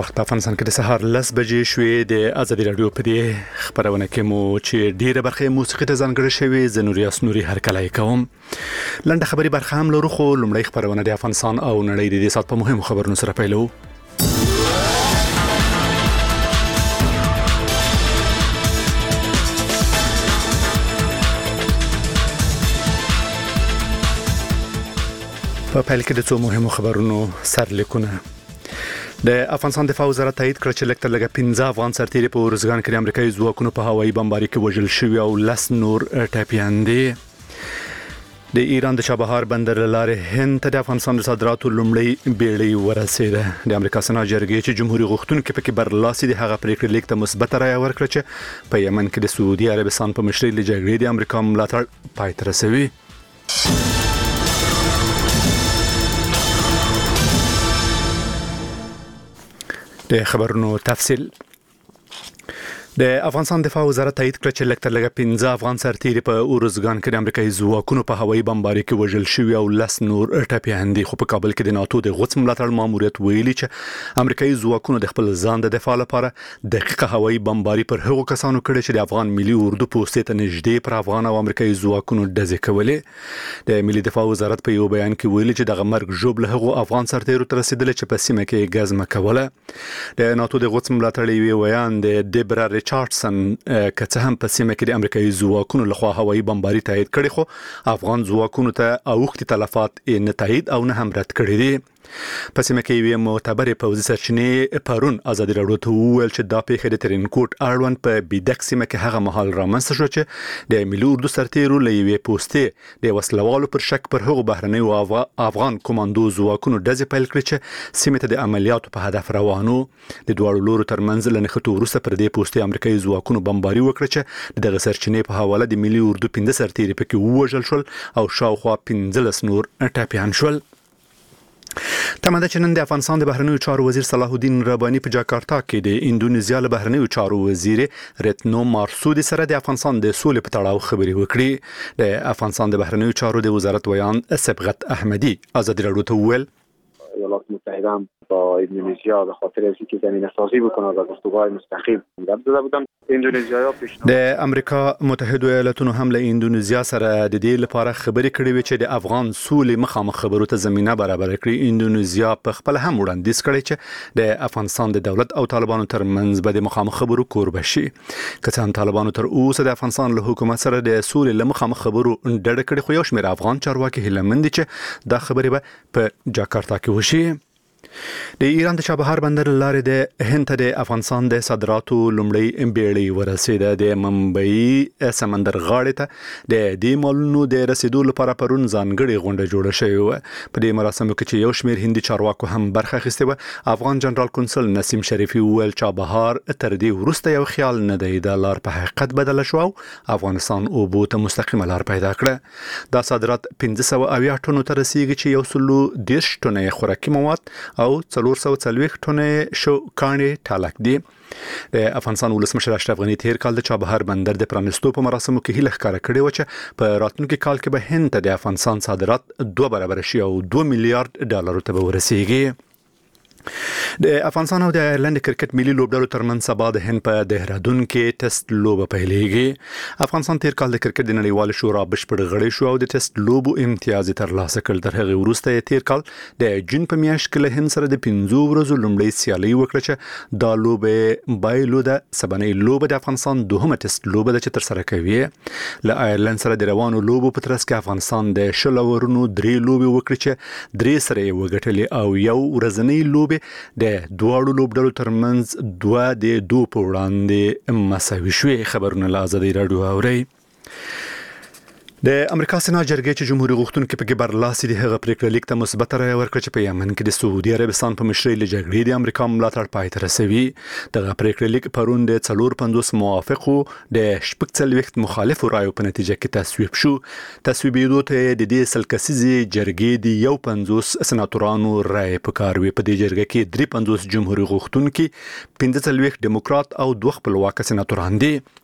وخت افغانستان کې د سهار 10 بجې شوې د ازادي رادیو په دې خبرونه کې مو چې ډیره برخه موسیقي ته ځانګړې شوې زنوري اسنوري هر کله کوم لنډه خبري برخه هم لرو خو لومړی خبرونه د افغانستان او نړۍ د دې سات په مهمو خبرونو سره پیلو. په پیل کې د څو مهمو خبرونو سرلیکونه. د افغانستان دفاع وزارت تایید کړ چې لکه لږه 15 افغان سرتیري په ورزګان کې امریکایي ځواکونو په هوایي بمباري کې وژل شوي او 10 نور ټپيان دي. د ایران د چابهار بندر لارې هند ته د افغانستان د صادراتو لومړی بیړۍ ورسېده. د امریکا سنا جرګې چې جمهوریت غوښتونکو پکې برلاسي د هغه پریکړې لیک ته مثبت رائے ورکړه چې په یمن کې د سعودي عربستان په مشرۍ له جګړې د امریکا ملاتړ پای ته رسوي. د خبرونو تفصیل. د افغانستان دفاع وزارت تایید کړ چې لکه 15 افغان سرتیري په اورزګان کې د امریکایي ځواکونو په هوایي بمباري کې وژل شوي او 10 نور ټپيان دي. خو په کابل کې د ناتو د غوڅ ملاتړ ماموریت ویلي چې امریکایي ځواکونو د خپل ځان د دفاع لپاره دقیقه هوایي بمباري پر هغو کسانو کړې چې د افغان ملي اردو پوستې ته نږدې پر افغان او امریکایي ځواکونو ډزې کولې. د ملي دفاع وزارت په یو بیان کې ویلي چې دغه مرګ ژوب له هغو افغان سرتیرو تر رسیدل چې په سیمه کې غزمه کوله. د ناتو د غوڅ ملاتړ یو بیان د دیبرا ریچارډسن که څه هم په سیمه کې د امریکایي ځواکونو لخوا هوایي بمباري تایید کړي خو افغان ځواکونو ته اوښتي تلفات نه تایید او نه هم رد کړي دي. په سیمه کې یو معتبر پوځي سرچینې پرون ازادي رادیو ته وویل چې دا پیښه د ترینکوټ اړوند په بیدک سیمه کې هغه مهال رامنځته شو چې د ملي اردو سرتیرو له یوې پوستې د وسلوالو پر شک پر هغو بهرنۍ او افغان کمانډو ځواکونو ډزې پیل کړې چې سیمه ته د عملیاتو په هدف روانو. د دواړو لورو ترمنځ له نښتو وروسته پر دې پوستې امریکایي ځواکونو بمباري وکړه چې دغه سرچینې په حواله د ملي اردو 15 سرتیري پکې ووژل شول او شاوخوا 15 نور ټپيان شول. تماده چې نن د افغانستان د بهرنیو چارو وزیر صلاح الدین رباني په جاکارتا کې د اندونیزیا له بهرنیو چارو وزیر رتنو مارسودي سره د افغانستان د سولې په تړاو خبرې وکړې. د افغانستان د بهرنیو چارو د وزارت ویان صبغت احمدی ازادي رادیو ته وویل ایالات متحده با اندونزیا به خاطر اینکه زمینه سازی بکنه و گفتگوهای مستقیم رد داده بودن. د امریکا متحده ایالاتونو هم له اندونیزیا سره د دې لپاره خبرې کړې وې چې د افغان سولې مخامخ خبرو ته زمينه برابر کړي. اندونیزیا په خپل هم وړاندیز کړی چې د افغانستان د دولت او طالبانو ترمنځ به د مخامخ خبرو کوربه شي. که څه هم طالبانو تر اوسه د افغانستان له حکومت سره د سولې له مخامخ خبرو ډډه کړې خو یو شمېر افغان چارواکي هیله مند دي چې دا خبرې به په جاکارتا کې وشي. د ایران د چابهار بندر لارې د هند ته د افغانستان د صادراتو لومړی بیړۍ ورسېده. د ممبئی سمندر غاړې ته د دې مالونو د رسیدو لپاره پرون ځانګړې غونډه جوړه شوې وه. په دې مراسمو کې چې یو شمېر هندي چارواکو هم برخه اخیستې وه. افغان جنرال کنسل نسیم شریفي وویل چابهار تر دې وروسته یو خیال نه دی. دا لار په حقیقت بدله شو او افغانستان اوبو ته مستقیمه لار پیدا کړه. دا صادرات 1580 ټنو ته رسیږي چې یو سلو 10 ټنې خوراکي مواد او 440 ټنې شو کاني ټالک دي. د افغانستان ولسمشر اشرف غنی تیر کال د چابهار بندر د پرانستو په مراسمو کې هیله ښکاره کړې و چې په راتلونکي کال کې به هند ته د افغانستان صادرات 2 برابر شي او 2 میلیارډ ډالر ته ورسیږي. د افغانستان او د آیرلند کرکټ ملي لوبډلو ترمنځ سبا د هند په دهرادون کې ټیسټ لوبه پیلېږي. افغانستان تیر کال د کرکټ د نړیوال شورا بشپړ غړی شو او د ټیسټ لوبو امتیاز ترلاسه کړ. تر هغه وروسته تیر کال د جون په میاشت کې له هند سره د 15 ورځو لومړی سیالي وکړه چې دا لوبه بایلو د سبنۍ لوبه د افغانستان دوهمه ټیسټ لوبه د چې تر سره کوي. له آیرلند سره د روانو لوبو په ترڅ کې افغانستان د 10 اورونو 3 لوبې وکړي چې 3 سره یې وګټلې او یو ورځنی لوبه د دواړو لوبډلو ترمنځ 2-2 په وړاندې مساوي شوې. خبرونه له ازادي رادیو اوري. د امریکا سنا جرګې چې جمهوریت غوښتونکو په کې برلاسي د هغه پریکړه لیک ته مثبت رائے ورکړه چې په یمن کې د سعودي عربستان په مشرۍ له جګړې د امریکا ملاتړ پای ته رسوي. دغه پریکړه لیک پرون د 450 موافقو د 40 مخالفو رایو په نتیجه کې تصویب شو. تصویبېدو ته د دې سلکسیزې جرګې د 50 سناتورانو رائے پکار وي. په دې جرګه کې 53 جمهوریت غوښتونکو 45 دیموکرات او 2 خپلواک سناتوران دي.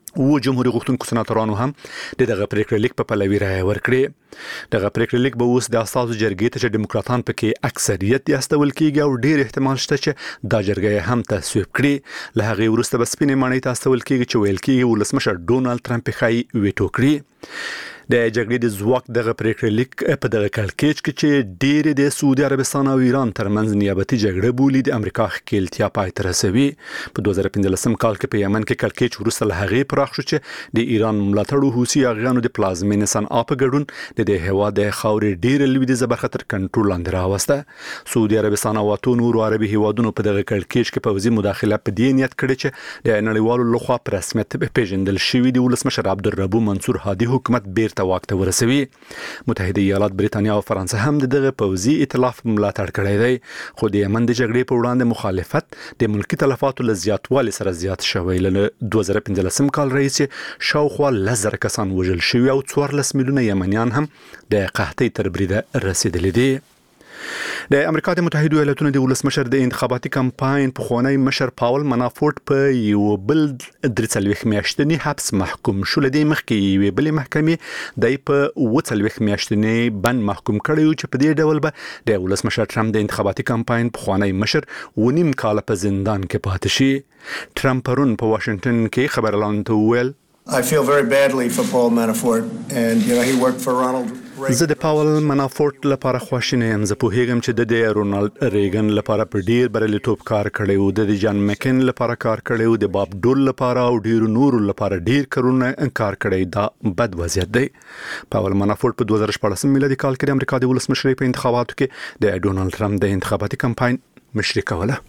و جمهوریت غوښتونکو سناتورانو هم دغه پریکړه لیک په پلوي رائے ورکړي. دغه پریکړه لیک به اوس د اساسو جرګې ته چې ډیموکراټان پکې اکثریت استول کیږي او ډیر احتمال شته چې دا جرګه هم تصویب کړي. له هغه وروسته به سپینې ماڼۍ ته استول کیږي چې ویل کیږي ولسمشر ډونالد ټرمپ ښایي ویټو کړي. د جګړې د ځواک دغه پریکړه لیک په دغه کړکېچ کې چې ډېر د سعودي عربستان او ایران ترمنځ نیابتي جګړه بولي د امریکا ښکیلتیا پای ته رسوي. په 2015 کال کې په یمن کې کړکېچ وروسته له هغې پراخ شو چې د ایران ملاتړو حوثي اغیانو د پلازمینې صنعا په ګډون د دې هېواد د خاورې ډېره لویدیځه برخه تر کنټرول لاندې راوسته. سعودي عربستان او اتو نورو عربي هېوادونو په دغه کړکېچ کې پوځي مداخله په دې نیت کړې چې د نړیوالو لخوا په رسمیت پیژندل شوی د ولسمشر عبدالربو منصور هادي حکومت بیرته واک ته ورسوي. متحده ایالات، بریتانیا او فرانسه هم دغه پوځي ائتلاف ملاتړ کړی دی، خو د یمن د جګړې په وړاندې مخالفت د ملکی تلفاتو له زیاتوالي سره زیات شوی. له 2015 کال راهیسې شاوخوا 10,000 کسان وژل شوي او 14 میلیونه یمنیان هم د قحطۍ تر بریده رسیدلي دي. د امریکا د متحده ایالاتونو د ولسمشر د انتخاباتي کمپاین پخوانی مشر پاول منافورت په یو بل 3 میاشتنی حبس محکوم شو. لدی مخکې یو بل محکمې د په 40 میاشتنی بند محکوم کړی چې په دې ډول به د ولسمشر ټرمپ د انتخاباتي کمپاین پخوانی مشر ونیم کال په زندان کې پاتې شي. ټرمپ پرون په واشنگټن کې خبرلاندو ته وویل I feel very badly for Paul Manafort and he worked for Ronald Reagan. زه د پاول منافورت لپاره خواشینی یم. زه پوهیږم چې د رونالد ریګن لپاره په ډیر بریالیتوب کار کړی او د جان مکین لپاره کار کړی او د باب ډول لپاره او ډیر نورو لپاره ډیر کارونه کار کړی. دا بد وضعیت دی. پاول منافورت په 2014 میلادي کال کې د امریکا د ولسمشرۍ په انتخاباتو کې د ډونالد ټرمپ د انتخاباتي کمپاین مشري کوله.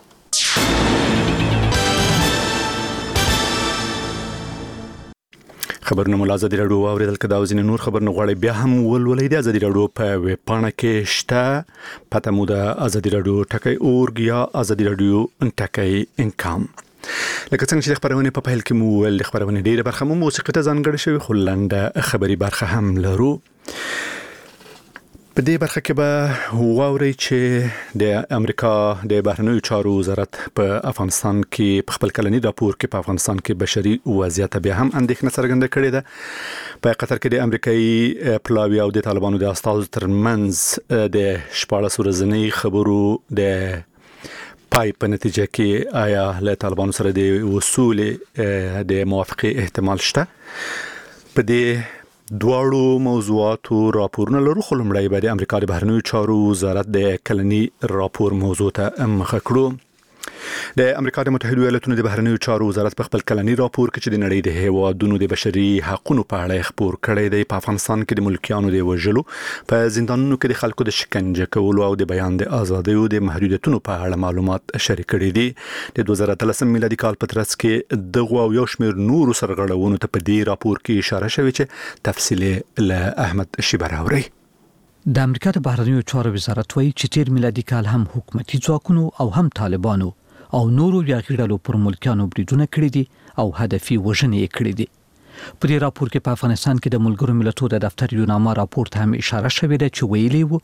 خبرونه مو ازادي راډیو اوریدل کدا او ځینې نور خبرونه غواړي بیا هم ولولې د ازادي راډیو په ویب پاڼه کې شته. پته مو د ازادي راډیو ټکی اورګ یا ازادي راډیو ټکی انکام. لکه څنګه چې خبرونه په پیل کې مو ول خبرونه ډیره برخه مو موسیقي ته ځانګړې شوی خو لنډه خبري برخه هم لرو. په دې برخه کې به واوري چې د امریکا د بهرنیو چارو وزارت په افغانستان کې په خپل کلنی راپور کې په افغانستان کې بشري وضعیت بیا هم اندېښنه څرګنده کړې ده. په قطر کې د امریکایي پلاوی او د طالبانو د استازو ترمنځ د 14 ورځې خبرو د پای په نتیجه کې آیا له طالبانو سره د وصول د موافقه احتمال شته. په دې دواړو موضوعاتو راپورونه لرو خو لومړی به د امریکا د بهرنیو چارو وزارت د کلنی راپور موضوع ته مخه کړو. د امریکا د متحده ایالاتونو د بهرنیو چارو وزارت په خپل کلنی راپور کې چې د نړۍ د هیوادونو د بشري حقوقو په اړه خبر کړی دی. په افغانستان کې د ملکیانو د وژلو، په زندانونو کې د خلکو د شکنجه کولو او د بیان د ازادۍ او د محدودیتونو په اړه معلومات شریک کړي دي. د 2013 میلادي کال په ترڅ کې دغه او یو شمېر نورو سرغړونو ته په دې راپور کې اشاره شوې چې تفصیل له احمد شیبراوري. د امریکا د بهرنیو چارو وزارت وایي چې تیر میلادي کال هم حکومتي ځواکونو او هم طالبانو او نورو یاغیړلو پر ملکیانو بریدونه کړي دي او هدفي وژنې کړي دي. په دې راپور کې په افغانستان کې د ملګرو ملتونو د دفتر یو نامه راپور ته هم اشاره شوې ده چې ویلي وو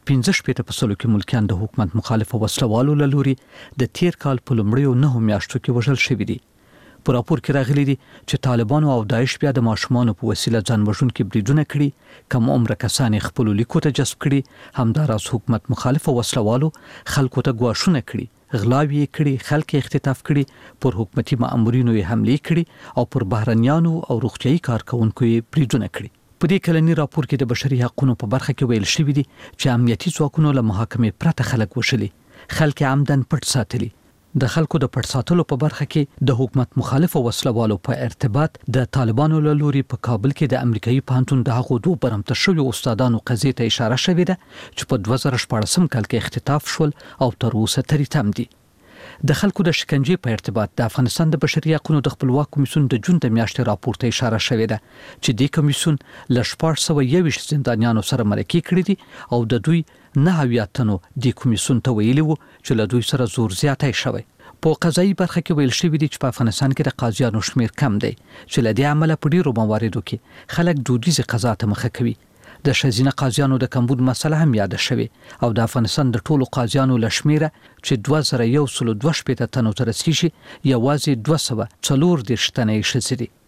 15% کې ملکیان د حکومت مخالف وسلوالو لوري د تیر کال په لومړیو 9 میاشتو کې وژل شوي دي. په راپور کې راغلي دي چې طالبانو او داعش بیا د ماشومانو په وسیله ځان وژونکي بریدونه کړي، کم عمر کسان خپل لیکو ته جذب کړي، همداراز حکومت مخالف وسلوالو خلکو ته ګواښونه کړي، غلاوی کړي، خلک اختطاف کړي، پر حکومتي مامورینو حمله کړي او پر بهرنیانو او روغتيایي کارکونکو بریدونه کړي. په دې کلنی راپور کې د بشري حقوقو په برخه کې ویل شوی دی چې امنیتي ځواکونو له محاکمې پرته خلک وشلي، خلک عمدن پټ ساتلي. د خلکو د پټ ساتلو په برخه کې د حکومت مخالف وسلوالو په ارتباط د طالبانو لوري په کابل کې د امریکایي پوهنتون د هغو دوه برمته شوی استادانو قضیې ته اشاره شوې ده چې په 2014 کال کې اختطاف شول او تر اوسه ترې تم دي. د خلکو د شکنجې په ارتباط د افغانستان د بشري حقوقو د خپلواک کمیسیون د جون د میاشتې راپور ته اشاره شوې ده چې د کمیسیون له 1421 زندانیانو سره مرکه کړې دي او د دوی 9 تنو د کمیسیون ته ویلي وو چې له دوی سره زور زیاتی شوی. په قضایي برخه کې ویل شوی دی چې په افغانستان کې د قاضیانو شمیر کم دی چې له دې عمله په ډیرو مواردو کې خلک دودیزه قضا ته مخه کوي. د ښځینه قاضیانو د کمبود مسله هم یاد شوه او د افغانستان د ټولو قاضیانو لشمیره چې 2122 تنو تر رسیږي یوازې 240 تنې ښځې دي.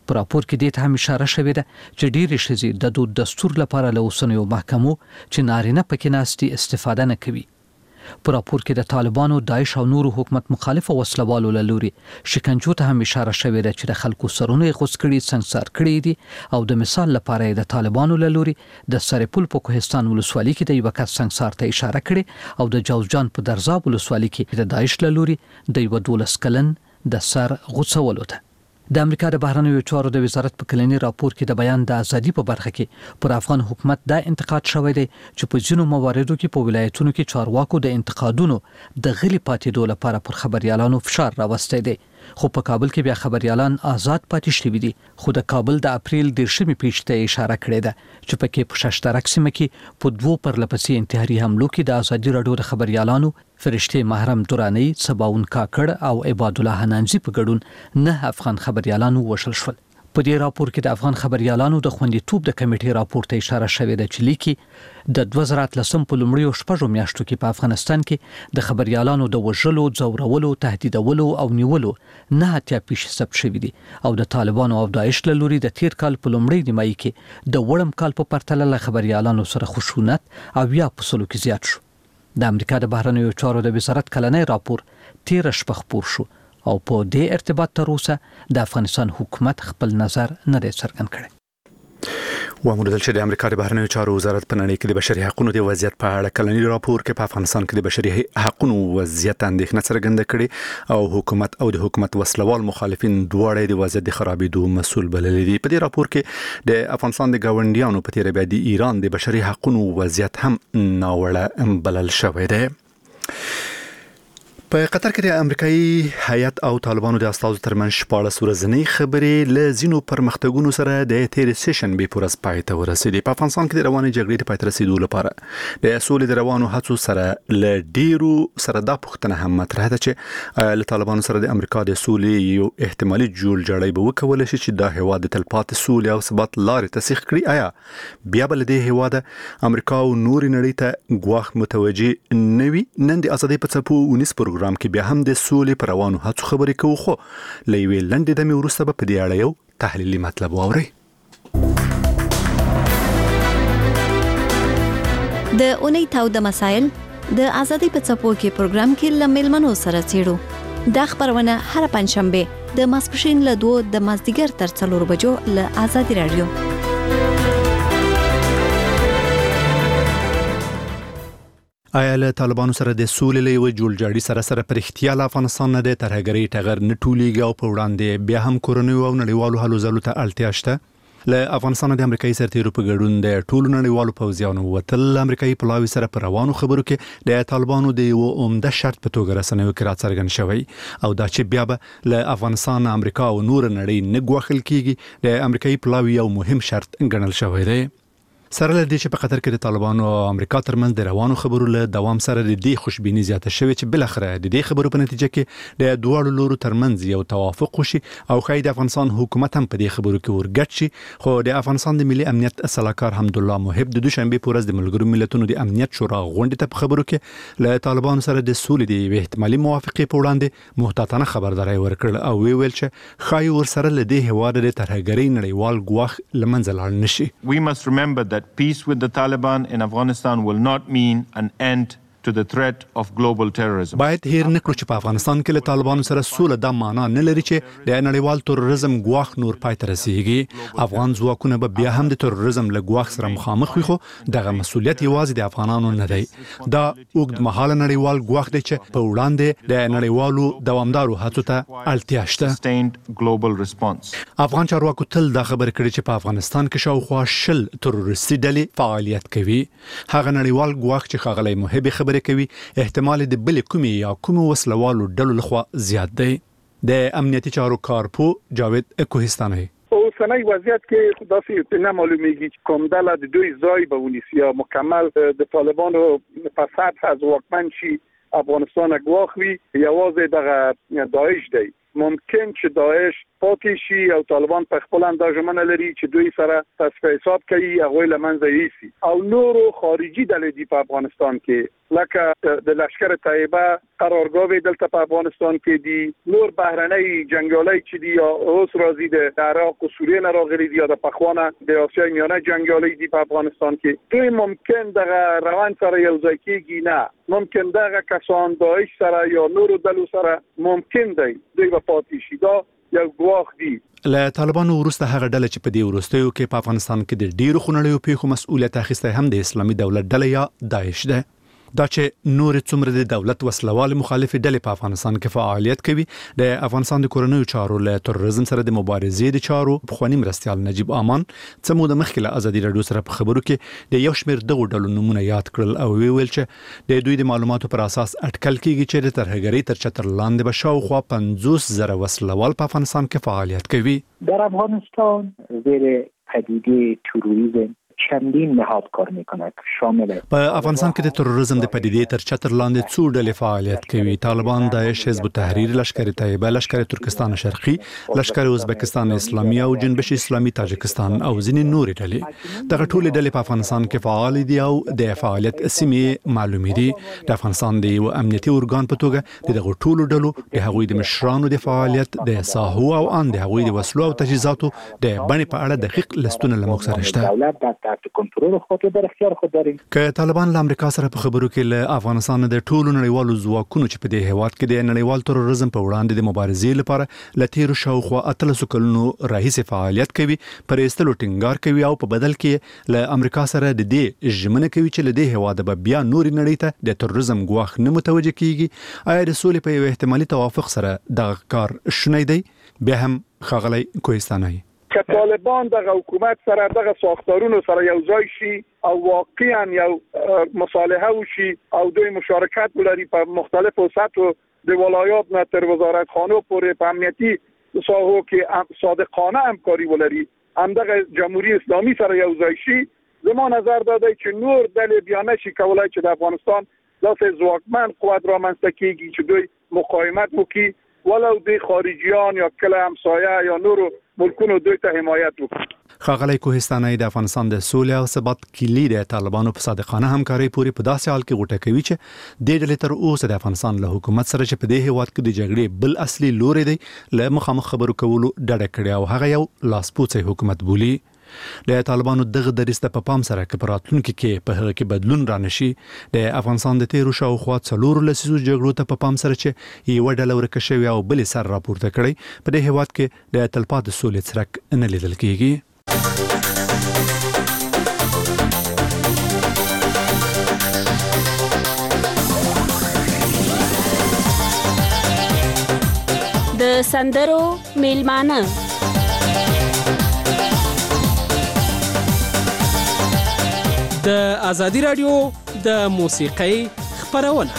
په راپور کې دې ته هم اشاره شوې ده چې ډېرې ښځې د دود دستور لپاره له اوسنیو محکمو چې نارینه پکې ناستي استفاده نه کوي. په راپور کې د طالبانو، داعش او نورو حکومت مخالف وسلوالو له لوري شکنجو ته هم اشاره شوې ده چې د خلکو سرونه یې غوڅ کړي، سنګسار کړي دي. او د مثال لپاره د طالبانو له لوري د سرپل په کوهستان ولسوالۍ کې د یو کس سنګسار ته اشاره کړي او د جوزجان په درزاب ولسوالۍ کې د داعش له لوري د 12 کلن د سر غوڅولو ته. د امریکا د بهرنیو چارو د وزارت په کلنی راپور کې د بیان د ازادي په برخه کې پر افغان حکومت دا انتقاد شوی دی چې په ځینو مواردو کې په ولایتونو کې چارواکو د انتقادونو د غلي پاتېدو لپاره پر خبريالانو فشار راوستی دی. خو په کابل کې بیا خبريالان آزاد پاتې شوي دي. خو د کابل د اپریل 10 پیښې ته اشاره کړې ده چې پکې په ششترک سیمه کې په 2 پرلپسې انتحاري حملو کې د ازادي رادیو د خبريالانو فرشته محرم دورانی، سباون کاکړ او عباد الله حنانزي په ګډون 9 افغان خبريالانو وشل شول. په دې راپور کې د افغان خبريالانو د خوندیتوب د کمیټې راپور ته اشاره شوې ده چې لیکي د 2013 په لومړیو شپږو میاشتو کې په افغانستان کې د خبريالانو د وژلو، ځورولو، تهدیدولو او نیولو 9 پیښې ثبت شوې دي او د طالبانو او داعش له لوري د تیر کال په لومړۍ نیمایي کې د وړم کال په پرتله له خبريالانو سره خشونت او یا په سلو کې زیات شو. د امریکا د بهرنیو چارو د وزارت کلنی راپور 13 شپه خپور شو او په دې ارتباط تر اوسه د افغانستان حکومت خپل نظر نه دی څرګند کړی. وامردل چې د امریکا د بهرنیو چارو وزارت په نړۍ کې د بشري حقوقو د وضعیت په اړه کلنی راپور کې په افغانستان کې د بشري حقوقو وضعیت اندېښنه څرګنده کړې او حکومت او د حکومت وسلوال مخالفین دواړه د وضعیت د خرابېدو مسؤل بللي دي. په دې راپور کې د افغانستان د ګاونډیانو په تیر بیا د ایران د بشري حقوقو وضعیت هم ناوړه بلل شوی دی. په قطر کې د امریکایي هیئت او طالبانو د استازو ترمنځ 14 ورځنۍ خبرې له ځینو پرمختګونو سره د تیر سیشن به پورس پای ته ورسېدې. په افغانستان کې د رواني جګړې د پای ته رسیدو لپاره د سولې د روانو هڅو سره له ډیرو سره دا پوښتنه هم مطرح ده چې له طالبانو سره د امریکا د سولې یو احتمالي جوړجاړی به وکول شي چې دا هیواد د تلپاتې سولې او ثبات لارې ته سیخ کړي. آیا بیا بل د هیواد امریکا او نور نړۍ ته ګواښ متوجي نوي؟ نن د ازادۍ په څپو 19 پروګرام کې بیا هم د سولې پر روانو هڅو خبرې کوو، خو لوي لنډې دمې وروسته به په دې اړه یو تحلیلي مطلب واورئ. د اونۍ تاوده مسایل د ازادۍ په څپو کې پروګرام کې له میلمنو سره څېړو. دا خبرونه هر پنځشنبه د ماسپښین له 2 د مازدیګر تر 4 بجو له ازادي رادیو. آیا له طالبانو سره د سولې له یو جوړجاړي سره پر اختیار افغانستان نه د ترهګرۍ ټغر نه ټولېږي او په وړاندې بیا هم کورنۍ او نړیوالو هلو ځلو ته اړتیا شته؟ له افغانستان د امریکایي سرتیرو په ګډون د ټولو نړیوالو پوځیانو وتل امریکایي پلاوي سره پر روانو خبرو کې د طالبانو د یو عمده شرط په توګه رسنیو کې راڅرګند شوی او دا چې بیا به له افغانستان، امریکا او نور نړۍ نه ګواښل کیږي د امریکایي پلاوي یو مهم شرط ګڼل شوی دی. سره له دې چې په قطر کې د طالبانو او امریکا ترمنځ د روانو خبرو له دوام سره د دې خوشبیني زیاته شوې چې بل اخره د دې خبرو په نتیجه کې د دوه لورو ترمنځ یو توافق وشي او خای د افغانستان حکومت هم په دې خبرو کې ورګډ شي. خو د افغانستان د ملي امنیت صلاحکار حمدالله محب د دوشنبه په ورځ د ملګرو ملتونو د امنیت شورا غونډې ته په خبرو کې له طالبانو سره د سولې د احتمالي موافقې په وړاندې محتاطانه خبرداري ورکړل او ویل چې خای ور سره له دې هواد د ترهګرۍ نړیوال ګواښ لمنځه لاړ نشي. We must remember that peace with the Taliban in Afghanistan will not mean an end to the threat of global terrorism. باید هیر نکړو چې په افغانستان کې له طالبانو سره سوله د معنا نه لري چې د نړیوال تروریزم ګواښ نور پای ته رسیږي. افغان ځواکونه به بیا هم د تروریزم له ګواښ سره مخامخ وي، خو دغه مسولیت یوازې د افغانانو نه دی. دا اوږد مهاله نړیوال ګواښ دی چې په وړاندې د نړیوالو دوامدارو هڅو ته اړتیا شته. افغان چارواکو تل دا خبره کړې چې په افغانستان کې شاوخوا 10 تروریستي ډلې فعالیت کوي. هغه نړیوال ګواښ چې ښاغلی محب خبره کوي احتمال د بل کومي یا کوم وسلوالو ډلو لخوا زیات دی. د امنیتي چارو کارپو جاوید کوهستاني اوسنۍ وضعیت کې داسې نه معلومیږي کوم ډله د دوی ځای به ونیسي یا مکمل د طالبانو په سطح از واکمن شي افغانستان ګواښ وي. یوازې دغه داعش دی. ممکن چې داعش پاتې شي او طالبان په خپل اندازمن لري چې دوی سره تصفیه حساب کوي هغه لمنځه یوسي او نورو خارجي ډلې دی په افغانستان کې لکه د لشکر طیبه قرارګاه دلته په افغانستان کې دي نور بهرنۍ جنگیالي چې دي اوس راځي د عراق او سوریه نه راغلي دي یا د پخوانه د آسیا میانه جنگیالي دي په افغانستان کې دوی ممکن دغه روان سره یو ځای کېږي نه ممکن دغه کسان داعش سره یا نورو دلو سره ممکن دی دوی په پاتې شي دا یو ګواښ دی له طالبانو وروسته هغه ډله چې په دې وروستیو کې په افغانستان کې د ډیرو خونړیو پیښو مسؤلیت اخیسته هم د اسلامي دولت ډله یا داعش ده دا چې نور څومره د دولت وسلوال مخالف ډلې په افغانستان کې فعالیت کوي د افغانستان د کورنیو چارو له تروریزم سره د مبارزې د چارو په خواني مرستيال نجیب امان څه مو د مخکله ازادي رادیو سره په خبرو کې د یو شمېر دغه ډلو نمونه یاد کړل او ویل چې د دوی د معلوماتو پر اساس اټکل کیږي چې د ترهګری تر چتر لاندې بشاو خو 50,000 وسلوال په افغانستان کې فعالیت کوي در افغانستان زیر پدیده تروریسم چندین نهاد کار میکنه شامل په افغانستان کې د تروریزم د پدیدې تر چتر لاندې څو ډلې فعالیت کوي طالبان داعش حزب التحریر لشکر طیبه لشکر ترکستان شرقي لشکر ازبکستان اسلامي او جنبش اسلامي تاجکستان او ځینې نورې ډلې دغه ټولې ډلې په افغانستان کې فعال دي او د فعالیت سیمې معلومې دي د افغانستان د یو امنیتي ارګان په توګه دغه ټولو ډلو د هغوی د مشرانو د فعالیت د ساحو او ان د هغوی د وسلو او تجهیزاتو د بڼې په اړه دقیق لستونه لموږ سره شته تحت کنټرول خود در اختیار خود داریم که طالبان له امریکا سره په خبرو کې له افغانستان د ټولو نړیوالو ځواکونو چې په دې هیواد کې د نړیوال تروریزم په وړاندې د مبارزې لپاره لتیرو شاوخوا 13 کلونو راهیسې فعالیت کوي پر استلو ټینګار کوي او په بدل کې له امریکا سره د دې ژمنه کوي چې له دې هیواد به بیا نور نړۍ ته د تروریزم ګواښ نه متوجه کیږي آیا د سولې په یو احتمالي توافق سره د کار شنه دی بیا هم خغلی کوهستاني که طالبان دغه حکومت سره دغه ساختارونو سره یو ځای شي او واقعا یو مصالحه وشي او دوی مشارکت ولري په مختلفو سطحو د ولایات نه تر وزارتخانو پورې په امنیتي ساحو کې صادقانه همکاري ولري همدغه جمهوریت اسلامی سره یو ځای شي زما نظر دا دی چې نور ډلې بیا نشي کولای چې د افغانستان داسې ځواکمن قوت رامنځته کیږي چې دوی مقاومت وکړي ولو د خارجيان یا کله همسایه یا نورو ملکونو دوی ته حمایت وکړي خغلی کوهستاني د افغانستان د سولې او ثبات کلی د طالبانو په صادقانه همکاري پورې په داسې حال کې غوټه کوي چې د ډلې تر اوسه د افغانستان له حکومت سره چې په دې هیواد کې د جګړې بل اصلي لوري دی له مخامخ خبرو کولو ډډه کړې او هغه یو لاسپوڅی حکومت بولي د طالبانو دغه درسته په پام سره کې پراتلونکو کې په هغه کې بدلون رانشي د افغانستان د تیرو شاوخوا 4 لسیزو جګړو ته په پام سره چې یو ډله ورکه شوی او بل سر راپورته کړي په دې هیواد کې د تلپاتې سولې څرک نه لیدل کیږي د سندرو میلمانه د ازادي رادیو د موسیقۍ خبرونه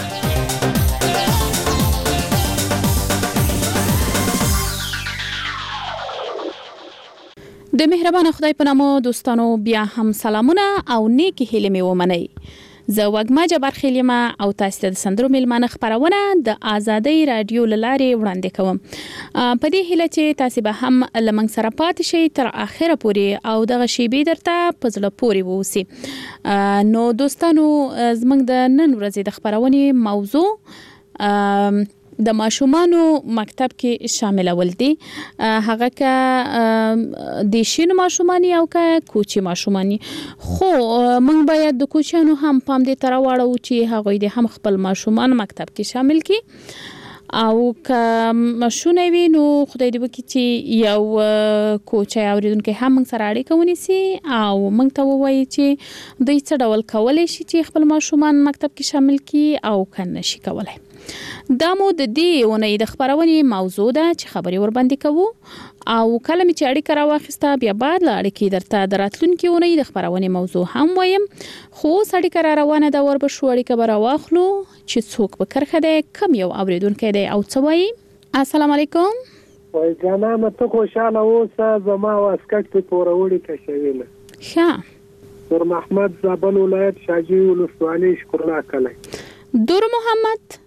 د مهربان خدای په نامه دوستانو بیا هم سلامونه او نیکی هیله مې ومنئ زه وګما جبر خلیمه او تاسو ته د سندرو میلمانه خبرونه د ازادي رادیو لاره وړاندې کوم په دې هیله چې تاسو به هم لمن سره پاتې شئ تر اخره پورې او دغه شی به درته پزله پورې ووسی نو دوستانو زمنګ د نن ورځې د خبرونه موضوع د ماشومانو مکتب کې شامل ول دي هغه کا د شینو ماشومانی او کا کوچی ماشومانی خو موږ باید د کوچانو هم پام دې تر واړو چې هغه دې هم خپل ماشومان مکتب کې شامل کړي او که مشونه وي نو خدای دې وکړي چې یو کوچي اوریدونکو هم موږ سره اړیکه ونیسي او موږ ته ووایي چې دوی څه ډول کولای شي چې خپل ماشومان مکتب کې شامل کړي او کنه شي کولای دا مو د دې ونې د خبرونې موضوع ده چې خبري ور باندې کوو او کله چې اړیکه راوخسته بیا بعد لا اړیکې درته دراتلونکو ونې د خبرونې موضوع هم وایم خو اړیکه را روانه ده ور به شو اړیکه به راواخلو چې څوک به کرخه ده کم یو اوریدونکو ده او څه وایي السلام علیکم وای جانانه ته خوشاله اوسه زما واسکټ په پوروړی کې شویل ښه نور محمد زابل ولایت شاجوی ولسوالۍ شکرنا کلی دور محمد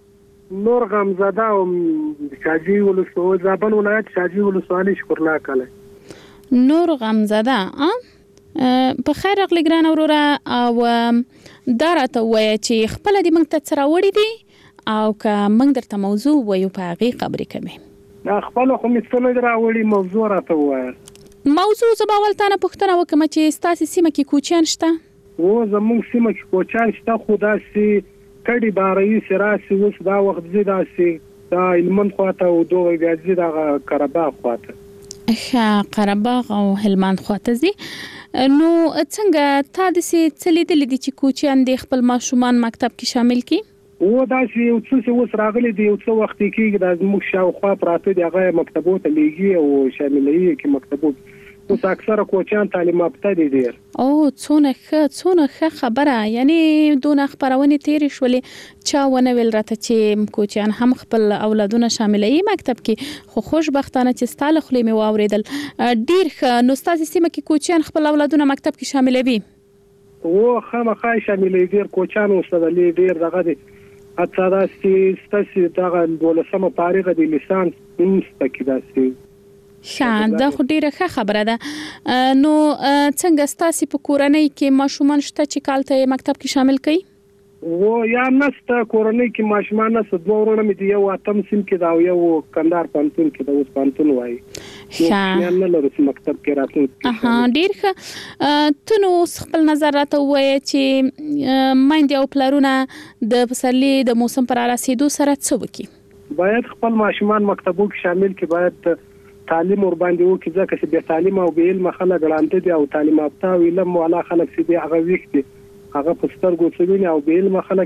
نور غمزاده او شاجی ولسوالۍ زابل ولایت شاجی ولسوالۍ شکرلا کله نور غمزاده په خیر اغلی ګران اوروره او دا راته وایي چې خپل د موږ ته څه راوړي دي او که موږ درته موضوع وایو په هغې خبرې کوي خپل خو مې څه نه راوړي موضوع راته ووایه موضوع زه به اول تا نه پوښتنه وکړم چې ستاسې سیمه کې کوچیان شته زموږ سیمه کې کوچیان شته خو داسې کډې بارایي چې راسي اوس دا وخت ځي داسې دا هلمند خواته او دوی بیا ځي دغه قرهباغ خواته قرهباغ او هلمند خواته ځي نو څنګه تا داسې څه لیدلي دي چې کوچیان د خپل ماشومان مکتب کې شامل کړي داسې یو څه چې اوس راغلی دی یو څه وخت کېږي دا زموږ شاوخوا پراته دي هغه مکتبو ته لیږي او شاملوي کې مکتبو اوس اکثره کوچیان تعلیم یافته دي ډېر څونه ښه خبره یعنی دونه خپرونې تېرې شولې چا ونه ویل راته چې کوچیان هم خپل اولادونه شاملوي مکتب کې خو خوشبختانه چې ستا له خولې مې واورېدل ډېر ښه نو ستاسې سیمه کې کوچیان خپل اولادونه مکتب کې شاملوي خامخا شاملوي ډېر کوچیان اوس ډېر دغه دي حتی داسې ستاسې دغه 12مه فارغه د لیسانس پکې داسې دا خو ډیره ښه خبره ده نو څنګه ستاسې په کورنۍ کې ماشومان شته چې کال ته مکتب کې شامل کړي یا نسته کورنۍ کې ماشومان نسته دوه ورونه مې دي یو اتم سیم کې دا او یو کندهار پوهنتون کې دا اوس پوهنتون وایي نه لرو چې مکتب کې راتلونکي ډېر ښه ته نو اوس خپل نظر راته ووایه چې میندې او پلرونه د پسرلي د موسم پر رارسېدو سره څه وکړي باید خپل ماشومان مکتبو کې شامل کړي باید تعلیم ور باندې وکړي ځکه چې بې تعلیمه او بې علمه خلک ړانده دي او تعلیم یافته او علم والا خلک چې دي هغه ویښ دي هغه په سترګو څه ویني او بې علمه خلک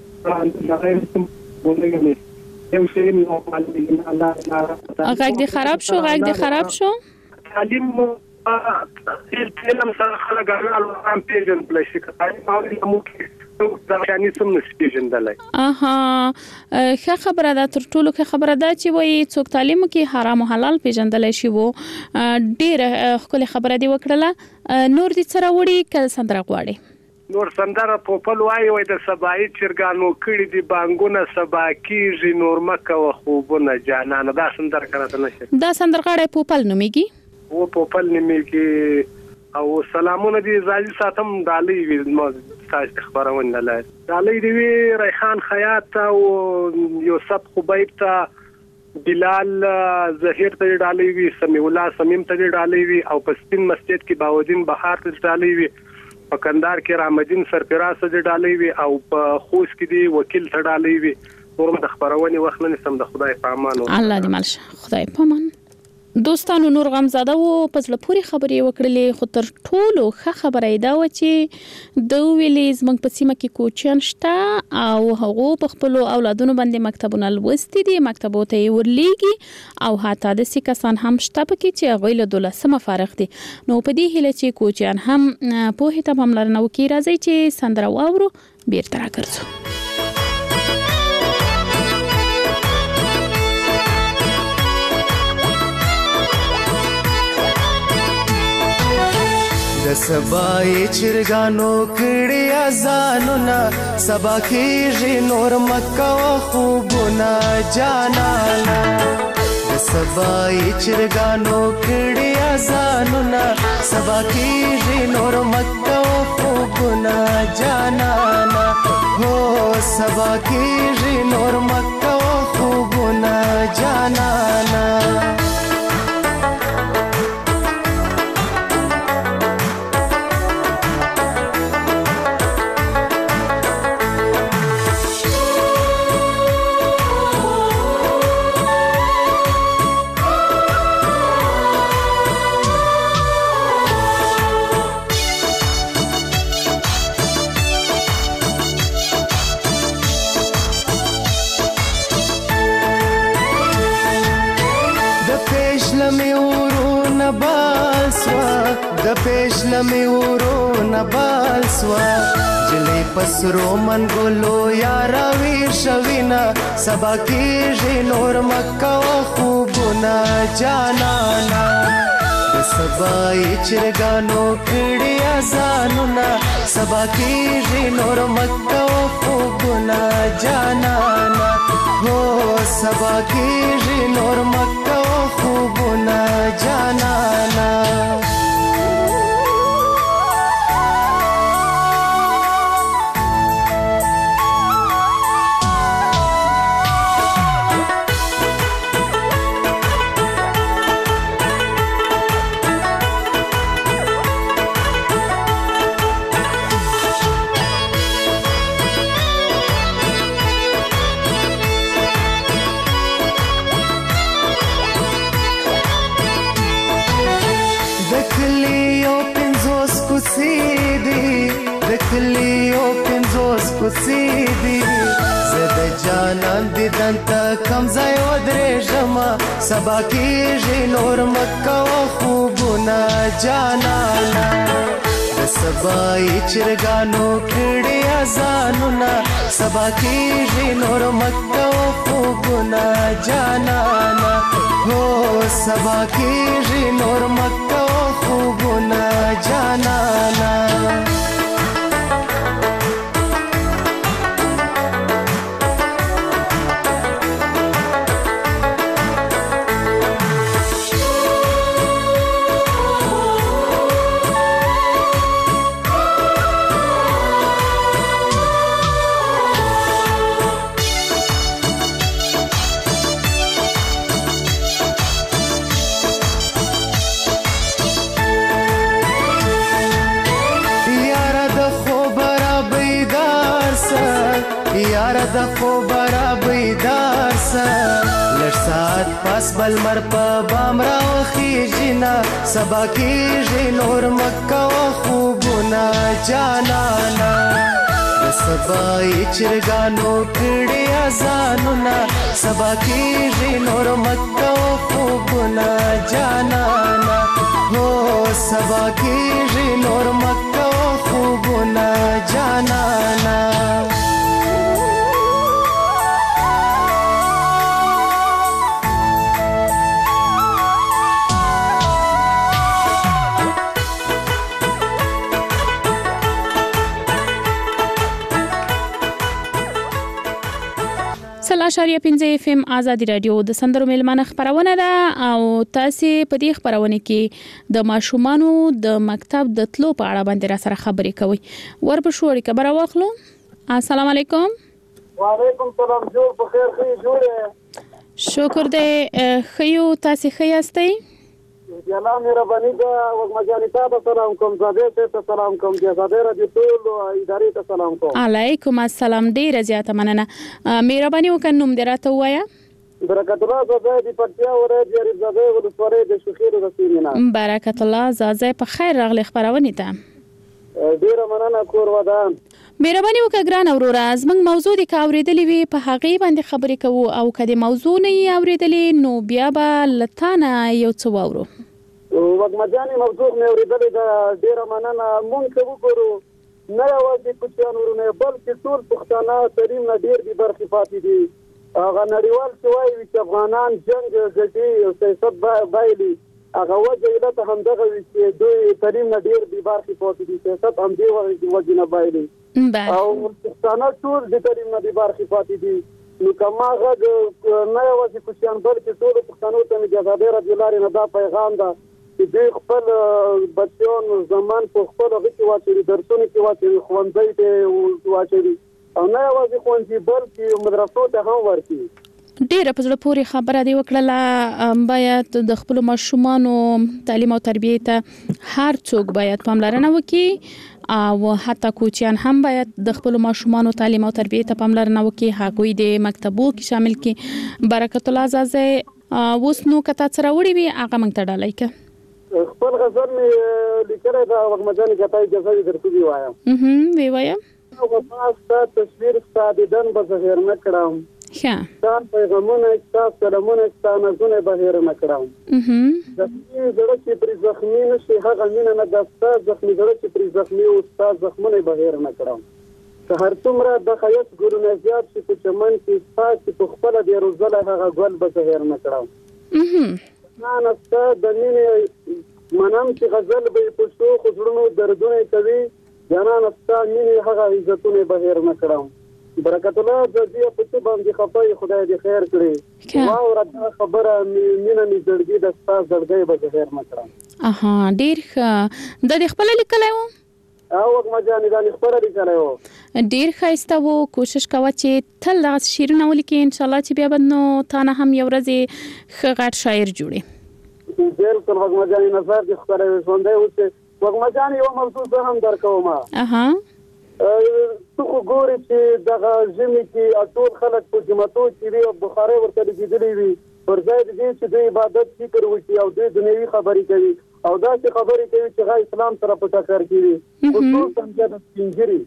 غږ دې خراب شو تعلیم علم سره خلک هم پیژندلی شي که تعلیم او ځانګړي سم نشي پیژندلی ښه خبره ده تر ټولو ښه خبره ده چې وایي څوک تعلیم کې حرام او حلال پیژندلی شي ډېره ښکلې خبره دې وکړله نور دې څه راوړي که سندره غواړي نور سندره پوپل وایي د سبایي چرګانو کړي دي بانګونه سبا کېږي نور مه کوه خوبونه جانانه دا سندره که راته نه شي دا سندرغاړی پوپل نومیږي پوپل نومیږي او سلامونه دي زاجي ساتم ډالۍ وي ستاسو خبرونه نه لای ډالۍ دی وی ریحان خیاط او یوسف خبیب ته بلال ظهیر ته ډالۍ وي سمیع الله سمیم ته ډالۍ وي او پستین مسجد کې باودین بهار ته ډالۍ وي په کندهار کې رامدین سرفراز ته ډالۍ وي او په خوست کې دی وکیل ته ډالۍ وي ورته د خبرونه وخت نه سم د خدای په امان الله دې مالشه خدای په امان دوستانو نور غمزاده و په زړه پورې خبرې وکړلې خو تر ټولو ښه خبره یې دا وه چې د ویلې زموږ په سیمه کې کوچیان شته او هغو په خپلو اولادونو باندې مکتبونه لوستي دي مکتبو ته یې ورلیږي او حتی داسې کسان هم شته پکې چې هغوی له 12مه فارغ دي نو په دې هیله چې کوچیان هم پوهې ته پاملرنه وکړي راځئ چې سندره واورو بیرته راګرځو د سبای چرګانو کړي اذانونه سبا کېږي نور مکه او خوبونه جانانا د سبای چرګانو کړي اذانونه سبا کېږي نور مکه او خوبونه جانانا هو سبا کېږي نور مکه او خوبونه جانانا د پېشلمې ورونه بال سوا جلې پسرو من ګلو یارا ویر شوینا سبا کېږي نور مکه او خوبونه جانانا د سبای چرګانو کړي اذانونه سبا کیږي نور مکه او خوبونه جانانا هو سبا کیږي نور مکه او خوبونه جانانا دکلیو پنځوس کوڅې دي زه د جانان دیدن ته کم ځای ودرېږمه سبا کېږي نور مکه او خوبونه جانانه د سبایي چرګانو کړي اذانونه سبا کېږي نور مکه او خوبونه جانانه هو سبا کېږي نور مکه او خوبونه جانانه یاره د خوب را بیدار سه لږ ساعت پس بل مر په بام راوخیږي نه سبا کېږي نور مکه او خوبونه جانانه د سبایي چرګانو کړي اذانونه سبا کېږي نور مکه او خوبونه جانانه هو سبا کېږي نور مکه او خوبونه جانانه اشاریه 5 اف ام آزادی رادیو د سندرو ملمنه خبرونه ده او تاسو په دې خبرونه کې د ماشومانو د مکتب د تلو په اړه باندې را سره خبرې کوي ورپښوړی خبر واخلو السلام علیکم وعلیکم السلام جوړ په خیر خې جوړه شکر دې خيو تاسو خياستئ الله مهرباني دا وګمجاني تاسو سلام کوم زاده ته سلام کوم زاده را دي ټول ادارې ته سلام کوم علیکم السلام ډیر زیاته مننه مهرباني وکړم دراته وایا برکت الله زاده دی پټیا وره دی زاده ولسوالۍ د شخیر رسیدنه برکت الله زاده په خیر راغلی خبرونه ته ډیر مننه کور ودان مهرباني وکړه ګران اورورا زمنګ موضوع د کاوریدلې وی په هغه باندې خبرې کوو او کله موضوع نه اوریدلې نو بیا به لتانه یو څه وورو وګمجاني موضوع مې اوریدلې دا ډیر مننه مونږ وګورو نه یوازې کوچیانورونه بلکې ټول پښتانه تریم نه ډیر دي برخې پاتې دي هغه نړیوال شوی چې افغانان جنگ ګټي او سیاست بایلي هغه وجه علت هم دغه چې دوی تریم نه ډیر دي برخې پاتې دي سیاست هم دی وجه نه بایلي او پښتانه ټول د تریم نه دي برخې پاتې دي نو کما غږ نه یوازې کوچیان بلکې ټول پښتنو ته مجازات رضی الله عنه دا پیغام ده چې دوی خپل بچیان زمان په خپل غږ کې واچوي درسونه کې واچوي خوندې ته واچوي او نه یوازې خوندې بلکې مدرسو ته هم ورکړي ډیره په زړه پورې خبره دی وکړه باید د خپل ماشومانو تعلیم او تربیه ته هر څوک باید پاملرنه وکړي او حتی کوچیان هم باید د خپل ماشومانو تعلیم او تربیه ته پاملرنه وکړي هغوی د مکتبو کې شامل کړي برکت الله زازه اوس نو کته سره وړي وي هغه مونږ ته ډالای ک خپل غزل می لیکره دا وګمجاني کته اجازه درته دی وایم وی وایم او تاسو تصویر ستادیدن به ظاهر نه کړم ښه تاسو پیغامونه تاسو سلامونه تاسو نه بهر نه کړم د دې زړه چې پر زخمی نشي هغه مینه نه د تاسو زخمی زړه چې پر زخمی او تاسو زخمونه بهر نه کړم که هر څومره د خیاط ګورونه زیات شي په چمن کې تاسو په خپل د روزله هغه ګل به ظاهر نه کړم نه د مینه منم چې غزل به پښتو خزړونو دردونه کوي جانان استا مینه هغه عزتونه بهر نه کړم برکت الله زدي په څه باندې خپای خدای دې خیر کړي واو راته خبره مینه می زړګي د استا زړګي به خیر نه کړم اها ډیر د خپل لیکلای و او وګما جانې د خپل لیکلای و ډیر خایسته وو کوشش کوه چې تل د شیرونه ولیکې ان شاء الله چې بیا بدنو تا نه هم یو ورځ خغټ شاعر جوړي بالکل وګما جانې نظر دې خبره وسوندې اوس وګما جانې یو موضوع هم درکوم اها تو خو ګوري چې دغه ژمي کې ټول خلک په جمعتو کې وي او بخاري ورته لګېدلې وي پر ځای دې چې د عبادت فکر وکړي او د دنیوي خبرې کوي او دا چې خبرې کوي چې غا اسلام سره په ټکر کې وي او ټول څنګه د سپینګري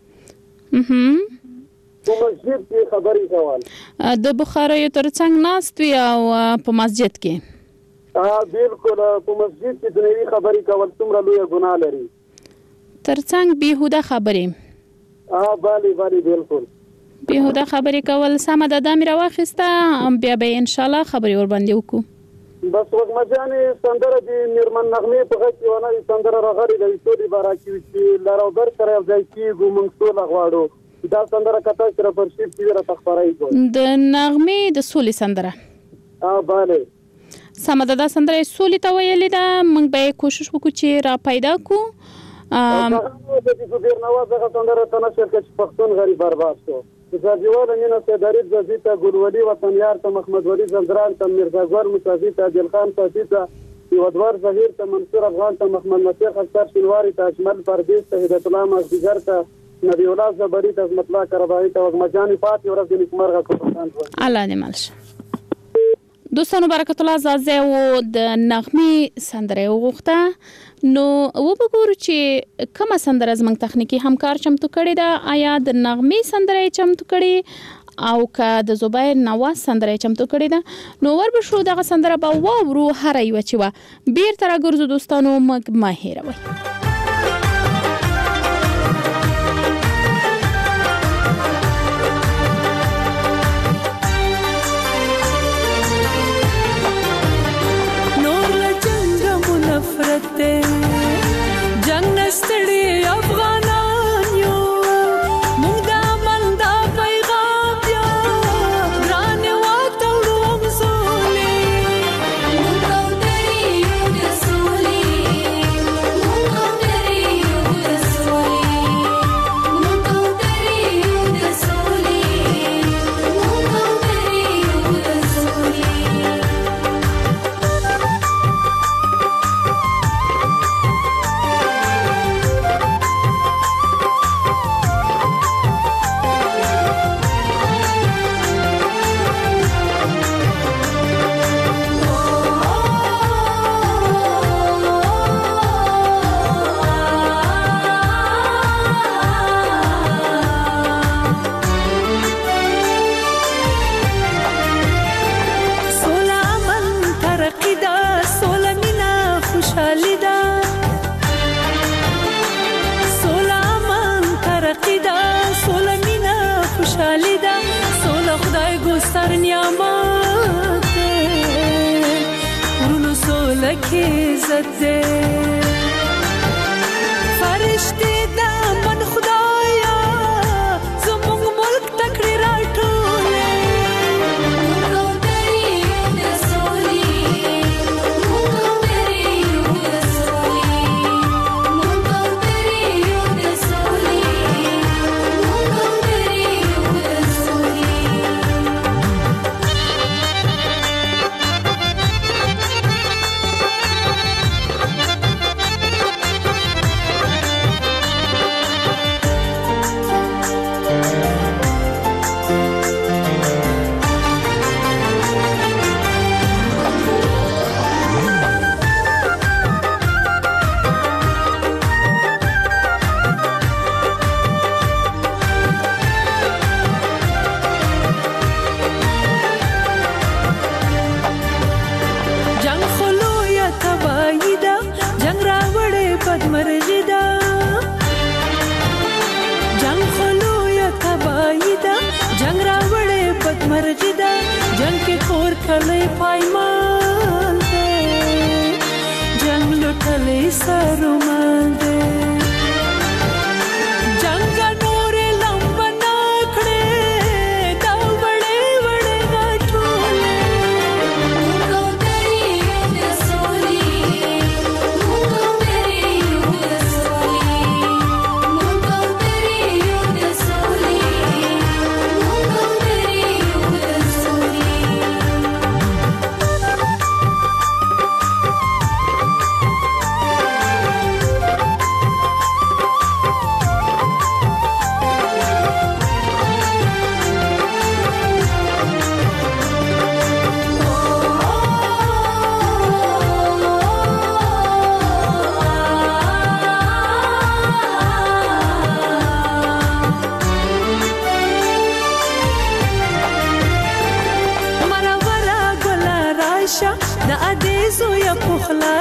په مسجد کې خبرې کول د بخاري ترڅنګ ناست وي او په مسجد کې بالکل په مسجد کې دنیوي خبرې کول څومره لوی ګناه لري ترڅنګ بیهوده خبرې بالي بالکل بیهوده خبرې کول سم د دامي راوخسته بیا به ان شاء الله خبرې ور باندې وکړو بس وګما جانې سندره دي نرمن نغمه په غږ کې ونه سندره راغلي د ټولي بارکې چې لارو در سره ځای کېږو موږ ټول غواړو دا سندره کته سره پر شیپ کې را تخبرای کو د نغمه د سولې سندره بالي سم د سندره سولې ته ویلې ده موږ به کوشش وکړو چې را پیدا کو د دې ډیر نواز هغه سندره تنشر کې پښتون غریب برباد شو د ځوال مینه سیداری د زیته ګلولي وطن یار ته محمد ولی زندران ته مرزا ګور مصافي ته دل خان صافي ته یودوار ظهیر ته منصور افغان ته محمد نصیر اختر شنواری ته اجمل پردیس ته هدایت الله مازدیګر ته نبی الله زبری ته عظمت الله کربای ته وګمجانی پات ورځ د نیکمرغه کوم الله دې مالش دوستانو برکت الله زازه او د نغمه سندره وغوښته نو وګورو چې کومه سندره زمنګ تخنیکی همکار چمتو کړي دا آیا د نغمه سندره چمتو کړي او که د زبیر نواز سندره چمتو کړي دا نو ور به شو دغه سندره به وورو هر یو چې وا بیر تر ګرځو دوستانو مګ ما هیروي جنگ نستړي افغانان یو موږ د امن دا پیغام بیا ګران واتړو مسولې موږ درې یو د سولې موږ درې یو د سولې موږ درې یو د سولې موږ درې یو د سولې فرشتي دا من خدایا زموږ ملک تکړه راټولې موږ درې یو د سولې موږ درې یو د سولې موږ درې یو د سولې موږ درې یو د سولې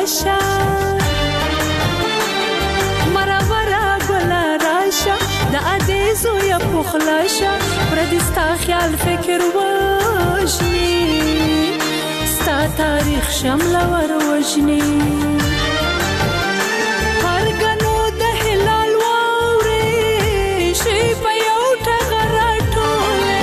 راشه مرا گل راشه د عزیزو یا پخلاشه پردستا خیال فکر وجنی ستا تاریخ شمل ور وجنی هرګنو د هلال واوري شي په یو ټغر ټوله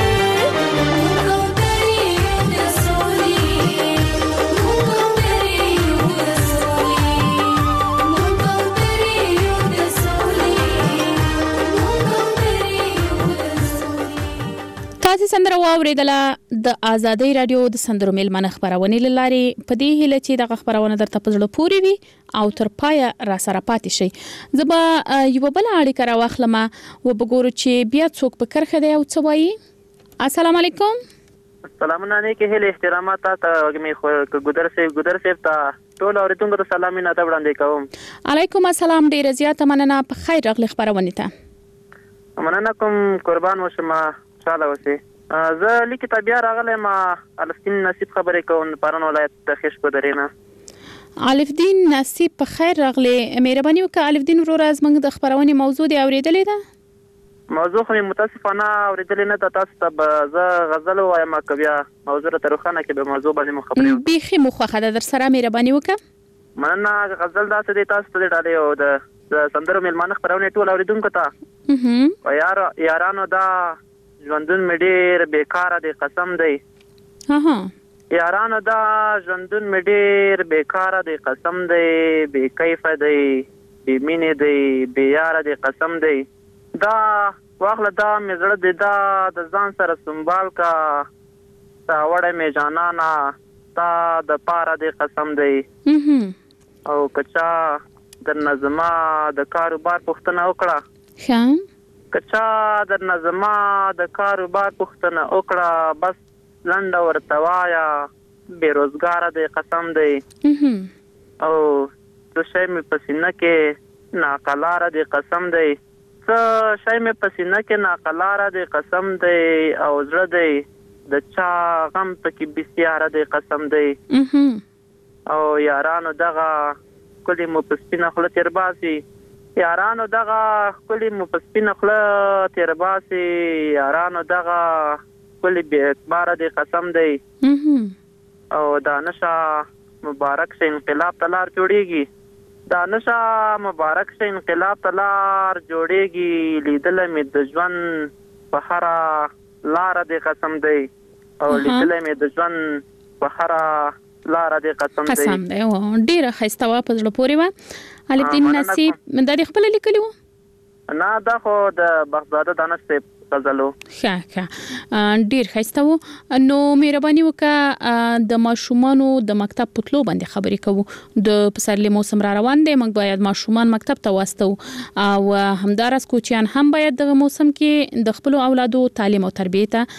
تاسو سندره واوریدله د آزادۍ رادیو د سندرو میلمنه خبرونه لاري په دې هله چې د خبرونه درته پزړه پوری وي او تر پایا را سره پاتې شي زبا یو بل اړیکه راوخلم و بګورو چې بیا څوک په کرخه دی او څه وایي السلام علیکم السلام علیکم هله احترامات ته می خو ګودر سیف ته ټول اوریدونکو ته سلام نه وړاندې کوم علیکم السلام ډیر زیاته مننه په خیر راغلی خبرونه ته مننه کوم قربان وشم چاله وسی زه لیکي ته بیا راغلی ما الفدین نصیب خبرې کوم پرون ولایت د خش په درینه الفدین نصیب په خیر راغلی مهرباني وکړه الفدین ورور از موږ د خبرونه موضوع دی اوریدلې ده موضوع خو متاسفانه اوریدلې نه ده تاسو ته زه غزل وایم کبیا موضوع ته روخانه کې به موضوع باندې مخبرې بيخي مخه در سره مهرباني وکړه مننه غزل داسې دی تاسو ته ډالې او د سندرو میلمانه خبرونه ټول اوریدونکو ته او یارانو دا ژوندون مې ډېر بیکاره دی قسم دی یارانو دا ژوندون مې ډېر بیکاره دی قسم دی بې کیفه دی بې مینې دی بې یاره دی قسم دی دا واخله دا مې زړه دی دا د ځان سره سنبال کا تا وړی مې جانانه تا د پاره دی قسم دی او کچا در نظما د کاروبار پوښتنه وکړه کچا در نظما د کاروبار پوښتنه وکړه بس لنډه ورته وایا بیروزګاره دی قسم دی او څه شی مې په سینه کې ناقلاره دی قسم دی څه شی مې په سینه کې ناقلاره دی قسم دی او زړه دی د چا غم پکې بسیاره دی قسم دی او یارانو دغه کلی مو په سپینه خوله تیر باسي یارانو دغه کلی مو په سپینه خوله تیر باسي یارانو دغه کلی بې اعتباره دی قسم دی او دا نشه مبارک شه انقلاب ته لار جوړیږي دا نشه مبارک شه انقلاب ته لار جوړیږي لیدله مې د ژوند په هره لاره دی قسم دی او لیدله مې د ژوند په هره لاره دی قسم دی ډیره ښایسته وه په زړه پورې وه الفدین نصیب دا د خپله لیکلي وه نه دا خو د بختزاده دانش صاحب غزل و ښه ډیر ښایسته و نو مهرباني وکړه د ماشومانو د مکتب په تلو باندې خبرې کوو د پسرلي موسم را روان دی موږ باید ماشومان مکتب ته واستو او همدارس کوچیان هم باید دغه موسم کې د خپل اولادو تعلیم او تربیه ته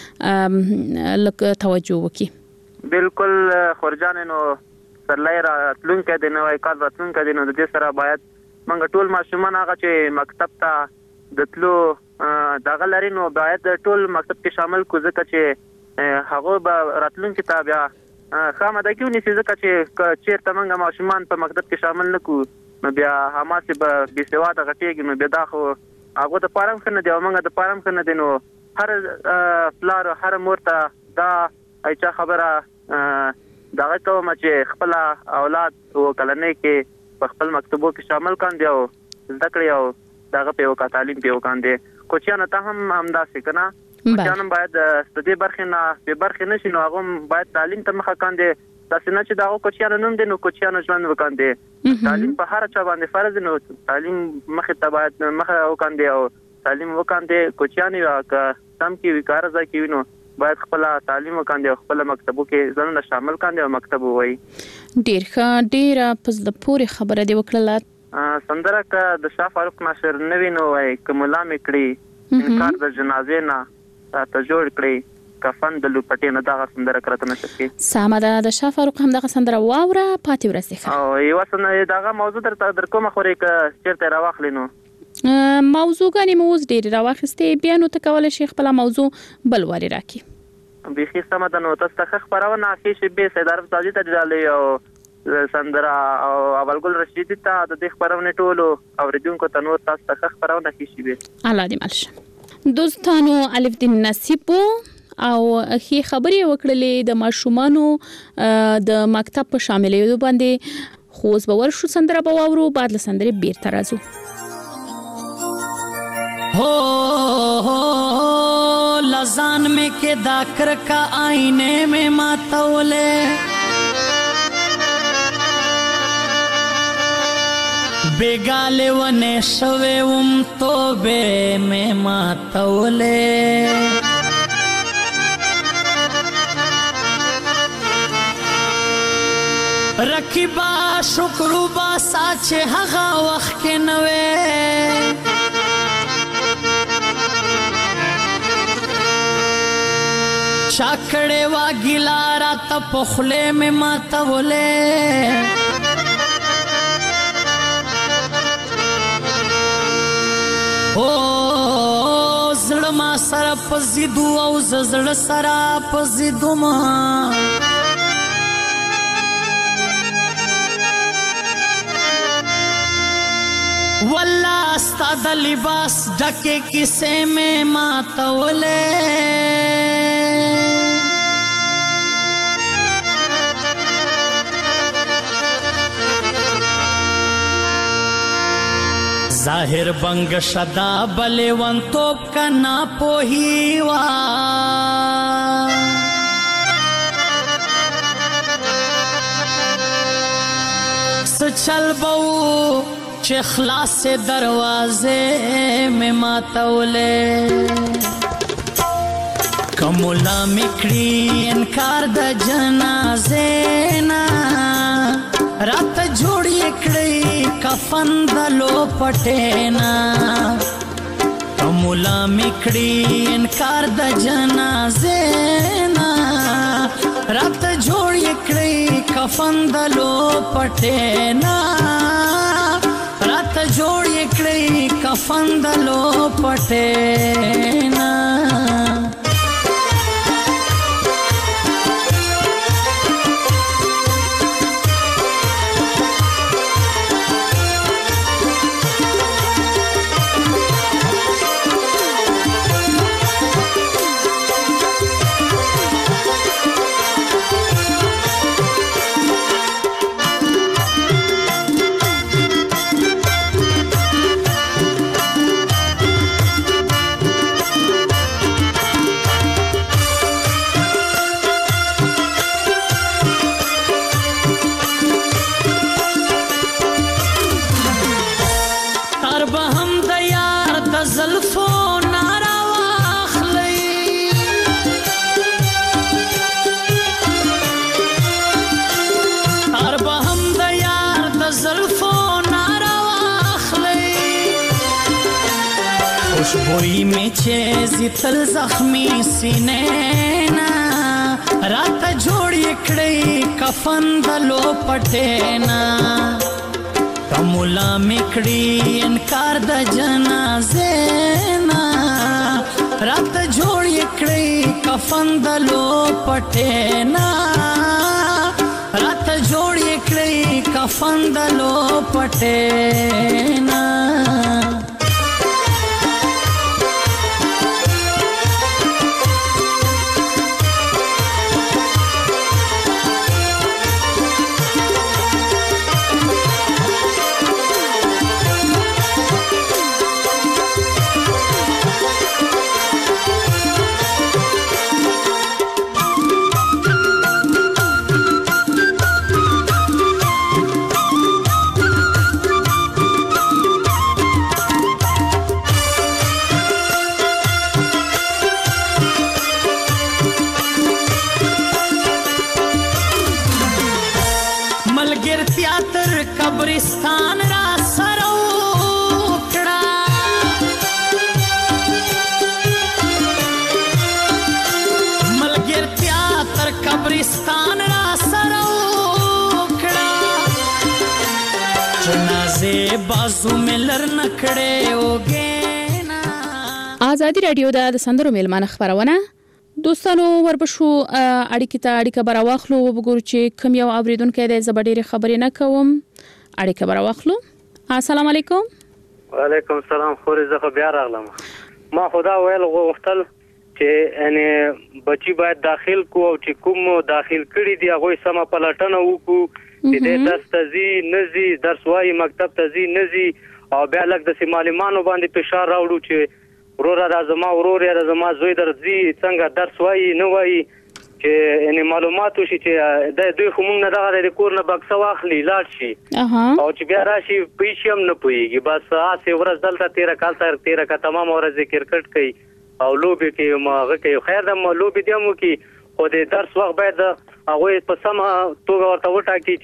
توجه وکړي بالکل خورجان نو سرلای راتلونکو د نوای کال راتلونکو د نو د دې سره باید موږ ټول ماشومان هغه چې مکتب ته د تلو دغه لري نو باید ټول مکتب کې شامل کو ځکه چې هغه به راتلونکو ته بیا خامده کې ونی ځکه چې چیرته موږ ماشومان په مکتب کې شامل نکو نو بیا هماسه به بيسواده غټيږي نو بیا دا خو هغه د پارم کنه دی موږ د پارم کنه دی نو هر پلار هر مورته دا ایچا خبره دغه کوم چې خپل اولاد وکړنه کې په خپل مکتبو کې شامل کاندي او زده کړی او دغه په وکړه تعلیم په وکاندي کوچیان ته هم همداسې کنه کوچیان باید ستدي برخه نه په برخه نشي نو هغه باید تعلیم ته مخه کاندي تاسو نه چې دا کوچیان نوم دي نو کوچیان ژوند وکاندي تعلیم په هر چا باندې فرض نو تعلیم مخه ته باید مخه وکاندي او تعلیم وکاندي کوچیان یو که سم کې وکړه ځکه وینو باید خپل تعلیم وکاندي او خپل مکتبو کې ځنه شامل کاندي او مکتب وای ډیر پس د پوره خبره دی وکړه سندره ک د شاه فاروق ناصر نوی نو وای کوملا میکړي انکار د جنازې نه ته جوړ کړی کفن د لوپټې نه دغه سندره کرته نشي سامده د شاه فاروق هم دغه سندره واوره پاتې ورسې او یو څنګه دغه موضوع در کومه خوري ک چیرته راوخلینو موضوعګانی موز ډیر راوخسته بیا نو ته کول شي خپل موضوع بل وری راکی بيخي سمه د نو تاسو ته خبرونه کې شي به سیدار تاجي ته ډالې او سندره او اولګل رشیدي ته د دې خبرونه ټولو اوریدونکو ته نور تاسو ته خبرونه کیږي به الله دې ملشه دوستانو الف دین نصیبو او خي خبري وکړلې د ماشومانو د مکتب په شاملېدو باندې خوز باور شو سندره باورو بعد له سندره بیرته راځو हो लजान में के दाकर का आईने में मातौले बेगाले वने शवे तो बे में मातौले रखिबा शुक्रुबा साचे हगा वक्त के नवे चाकड़े वा गिलारा तपखले में मातवले ओ जड़मा सरा पजिदू औ जड़ सरा पजिदू मा वल्ला अस्ताद लिबास ढके किसे में मातवले जाहिर बंग शदा बलेवंतोप का ना पोहीवा सचल बऊ चखला से दरवाजे में मातौले कमुला मिकड़ी इनकार द जनाजे ना रात जोड़ी इकड़ी कफन दलो पटेना कमुला मिकड़ी इनकार द जनाजे ना रात जोड़ी इकड़ी कफन दलो पटेना रात जोड़ी इकड़ी कफन दलो पटेना खुशबोई में चेज़ी तल जख्मी सीने ना रात जोड़ी इकड़ी कफन दलो पटेना कमुला मिकड़ी इनकार द जनाजे ना रात जोड़ी इकड़ी कफन दलो पटेना रात जोड़ी इकड़ी कफन दलो पटेना कब्रिस्तान रा सरोकड़ा मलगिर त्यातर कब्रिस्तान रा सरोकड़ा जनाजे बाजू में लर नकड़े होगे ना आजादी رادیو د سندرو میلمانه خبرونه دوستانو وربشو اړیکې ته اړیکه براواخلو وګورو چې کوم یو اوریدونکو د زبډيري خبرې نه کوم اړیکه براواخلو. السلام علیکم. وعلیکم السلام. خوري زه بیا راغلم. ما خدا ویل غوښتل چې ان بچي باید داخل کو او چې کوم داخل کړي دی هغه سم پلټنه وکړو چې د درس تزي نزي درس وايي مکتب تزي نزي او بیا لکه د معلمانو باندې فشار راوړو چې ورور راځما ورور راځما زوی درځي څنګه درس وایي نه وایي چې ان معلومات وشي چې د دوی خمون نه دغه د کور نه بکسه واخلي لاړ شي او چې بیا راشي پیشم نه پويږي بس اسه ورځ دلته 13 کال تر 13 کا تمام ورځ کرکټ کوي او لوبي کې ماغه کوي خیر د لوبي دیمو کې خو د درس وخت باید هغه په سم توګه ورته وټاکي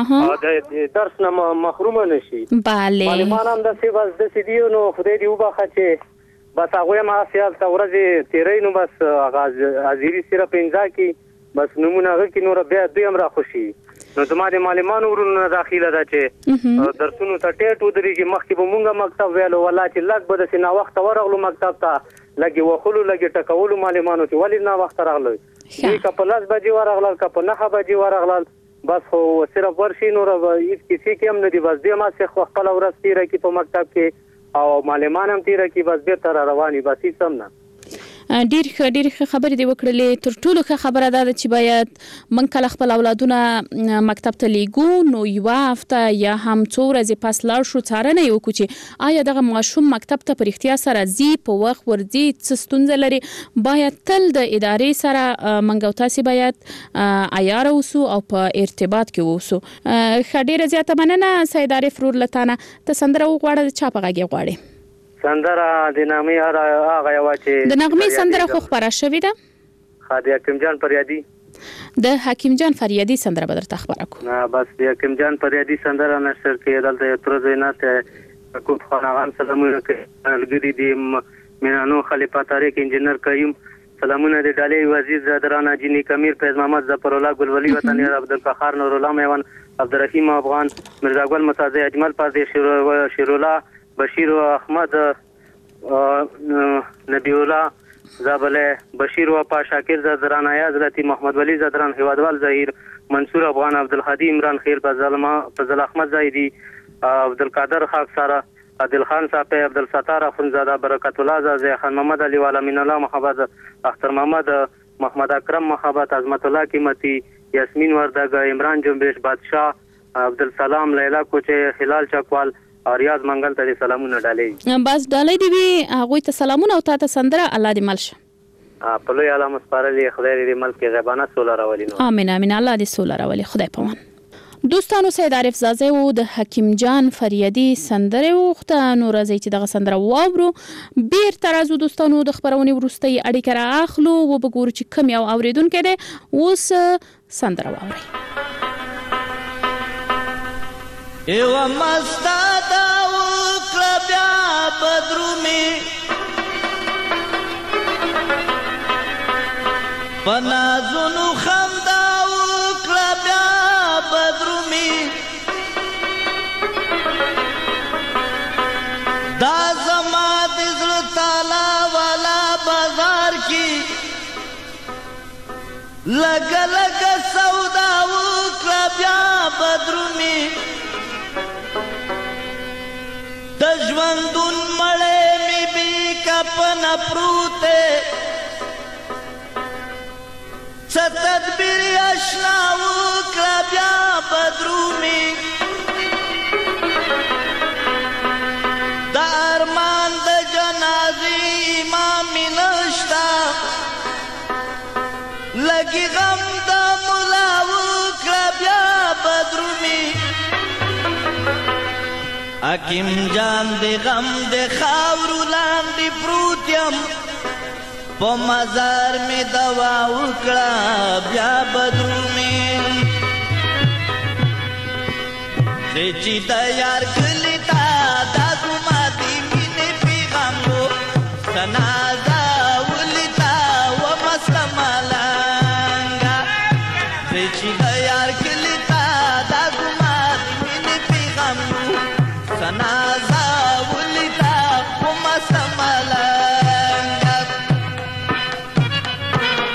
چې د درس نه محروم نشي. bale معلمان هم د سی بس د سیدیو نو خدای دی وبخه چې بس هغه ما سیال تا ورځ تیرې نو بس اغاز ازيري سره پنځه کې بس نمونه هغه کې نور بیا دوی هم را خوشي نو زما د معلمانو ورونه داخله ده چې درسونو ته ټیټ ودرېږي مخکې به مونږه مکتب ویلو ولا چې لږ به د سینا وخت ورغلو مکتب ته لګي وخلو لګي ټکولو معلمانو چې ولې نه وخت راغلو دوی کپلاس بجې ورغلل کپ نه بجې ورغلل بس خو صرف ورشي نور هیڅ کسی کې هم نه دی بس دې ما څخه خپل ورځ تیره کې په مکتب کې او معلمان هم تیره کې بس به تر رواني بس هیڅ هم نه. ډیر خبرې دی وکړلې تر ټولو خبره ده چې باید من کله خپل اولادونه مکتب ته لیګو نو یو هفته یا هم څو ورځې پس لاړ شو څارنه یو کو چې آیا دغه ماشوم مکتب ته پر اختیار سره زی په وخت ورځي څه ستونزه لري باید تل د ادارې سره منګو تاسو باید عیار اوسو او په ارتباط کې اوسو. خډيره زیاته مننه سیدارې فرور لتانه ته سندره وغواړه چا په غږی غواړي سندره د نامې هغه یو چې د نغمې سندره خو خبره شوې ده خادي حکیم جان فریادي د حکیم جان فریادي سندره به درته خبره کوم نه بس د حکیم جان فریادي سندره نشر کې دلته تر زینات کوم خانغان سلامونه کوي الګری دی مینانو خلیفہ طارق انجینر کریم سلامونه د ډالۍ وزیر زادران جنی کمیر فیض محمد ظفر الله ګلولی وطن عبدالقهار نور الله میوان عبدالرحیم افغان مرزا ګل مصازی اجمل پاردی شیرالله بشیر احمد نبی الله زابله بشیر و پا شاکر زادران ایاز لطی محمد ولی زادران حوادوال ظهیر منصور افغان عبدالحدی عمران خیل فضل احمد زایدی عبدالقادر خاکسارا عادل خان صاحب عبدالستار اخونزاده برکت الله زازی خان محمد علی والا من الله محمد اختر محمد اکرم محمد عظمت الله قیمتی یاسمین وردگ عمران جنبش بادشاہ عبدالسلام لیلا کوچه خلال چکوال او ریاض منګل ته سلامونه ډالۍ بس ډالۍ دی هغه ته سلامونه او ته سندره الله دې ملشه په لوی عالم سپارلې خدای دې ملک غیبانه سوله راولي امين امين الله دې سوله راولي خدای پامان. دوستانو سید عارف زازه او د حکیم جان فریادي سندره وخته نو راځي چې دغه سندره واورو بیر ترازو دوستانو د خبرونه ورستي اړیکه را اخلو او وګورو چې کوم یو اوریدونکو دی اوس سندره واوري ایو مستا دا وکړه بیا بدرومي پنازونو خندا وکړه بیا بدرومي دا زما د زړه تالا والا بازار کې لګ لګ سودا وکړه بیا بدرومي د ژوندون مړې می بي کپن پروته ستدبیر آشنا وکړه بیا بدرومي د ارمان د جنازې امام نشتا لګي غم د مولا وکړه بیا بدرومي حکیم جان دې غم دې خاورو لاندې پروت یم په مزار می دوا وکړه بیا بدرومي چې د یار کلی تا دا ګما دې مینې پیغامو سنازا ولتا و مستملانګا چې د یار کلی تا دا ګما دې مینې پیغامو سنازا ولتا و مستملانګا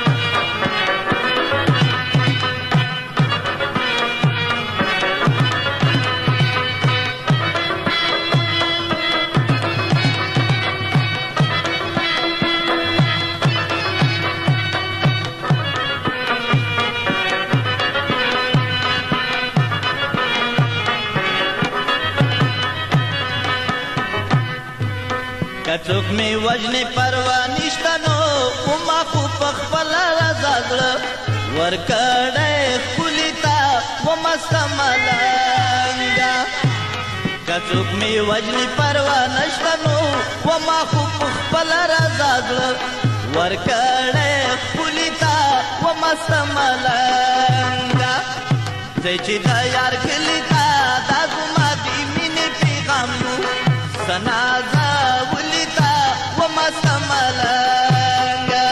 کڅوک می وجنې پروا نشته نو وما خو په خپل رضا زړه ورکړې خولي تا وما سملنګا کڅوک می وجنې پروا نشته نو وما خو په خپل رضا زړه ورکړې خولي تا وما سملنګا چې دا یار کلی تا دا زما دی مینې پیغام نو سنازا ولیتا وما سملنګا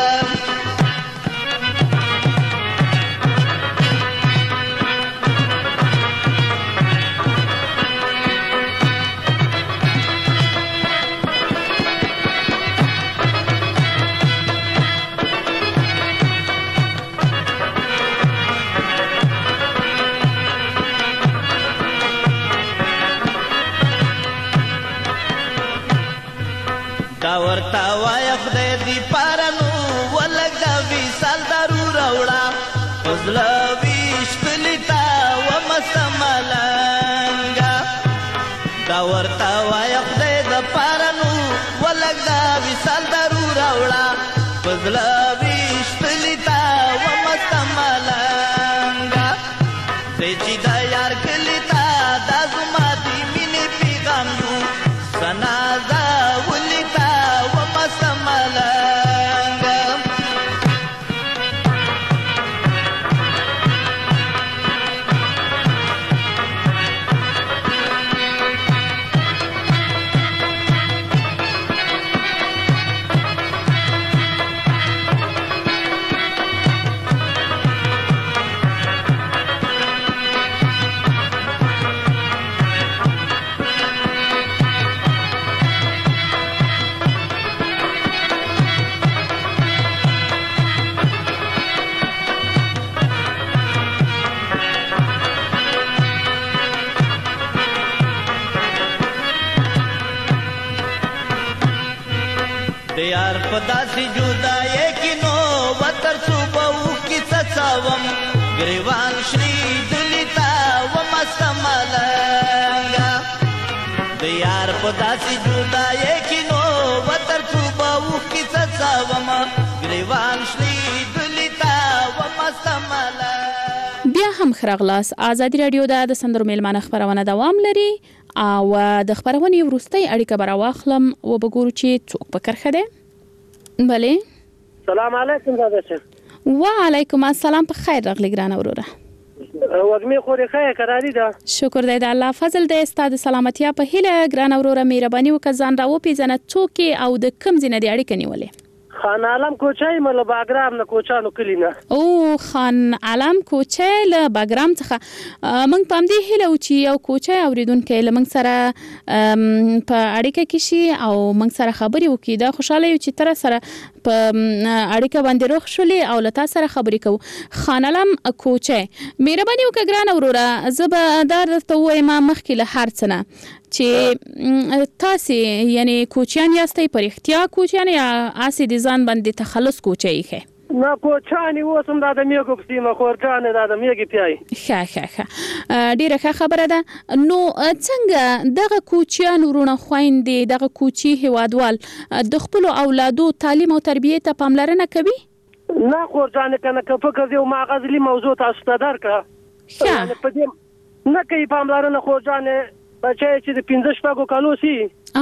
دا ورتا وای خدای دی پارانو ولګ دا ویسال دارو راوړه فضل ویش کلیتا و مسملنګا دا ورتا وای خدای د پارانو ولګ دا ویسال دارو راوړه فضل ویش کلیتا و مسملنګا چې دا یار کلیتا دا زما دی مینې پیغام نو سنازا دیار پداسی جدای کی نو وتر صوبو کی سساوم گریوان شری دلیتا وما سملنگا دیار پداسی جدای کی نو وتر صوبو کی سساوم گریوان شری دلیتا وما سملنگا. بیا هم خراغلاس آزادی رادیو د سندرو میلمانه خبرونه دوام لري او د خبرونې وروستۍ اړیکه به راواخلم و بګورو چې څوک په کرښه دی. بله سلام علیکم داداشه. وعلیکم السلام. په خیر راغلی ګرانه وروره. وږمې خورې ښه قراري ده. شکر دی د الله فضل دی. ستا د سلامتیا په هیله ګرانه وروره مهرباني وکړه ځان راوپېژنه څوک یې او د کوم ځای نه دې اړیکه نیولې؟ خان عالم کوچای مله باګرام نه کوچانو کلی نه. او خان عالم کوچای له باګرام څخه موږ پام دی هله او چې یو کوچای اوریدونکو له موږ سره په اړیکه کې شي او موږ سره خبرې وکړي. دا خوشاله یو چې تر سره په اړیکه باندې روغ شولې او له تاسو سره خبرې کوو. خان عالم کوچای مهرباني وکړه ګرانه وروره زه به دا درته وایم مخکې له هر څه نه چې تاسو یعنی کوچیان یاستئ په اختیا کوچیان یا اسی دي ځان باندې تخلص کوچی ښه؟ نه کوچانی اوسم دا د میګو په سیمه خورجانه دا د میګي پیای. ښه ډیره ښه خبره ده. نو څنګه دغه کوچیان ورونه خويندې دغه کوچی هوادوال د خپل اولادو تعلیم او تربیه ته پاملرنه کوي؟ نه خورجانه کنه که فکر یو ماغزلی موضوع تاسو ته درکړه. یعنی په دې نه کوي پاملرنه خورجانه بچی چې د 15 شپږو کالو سي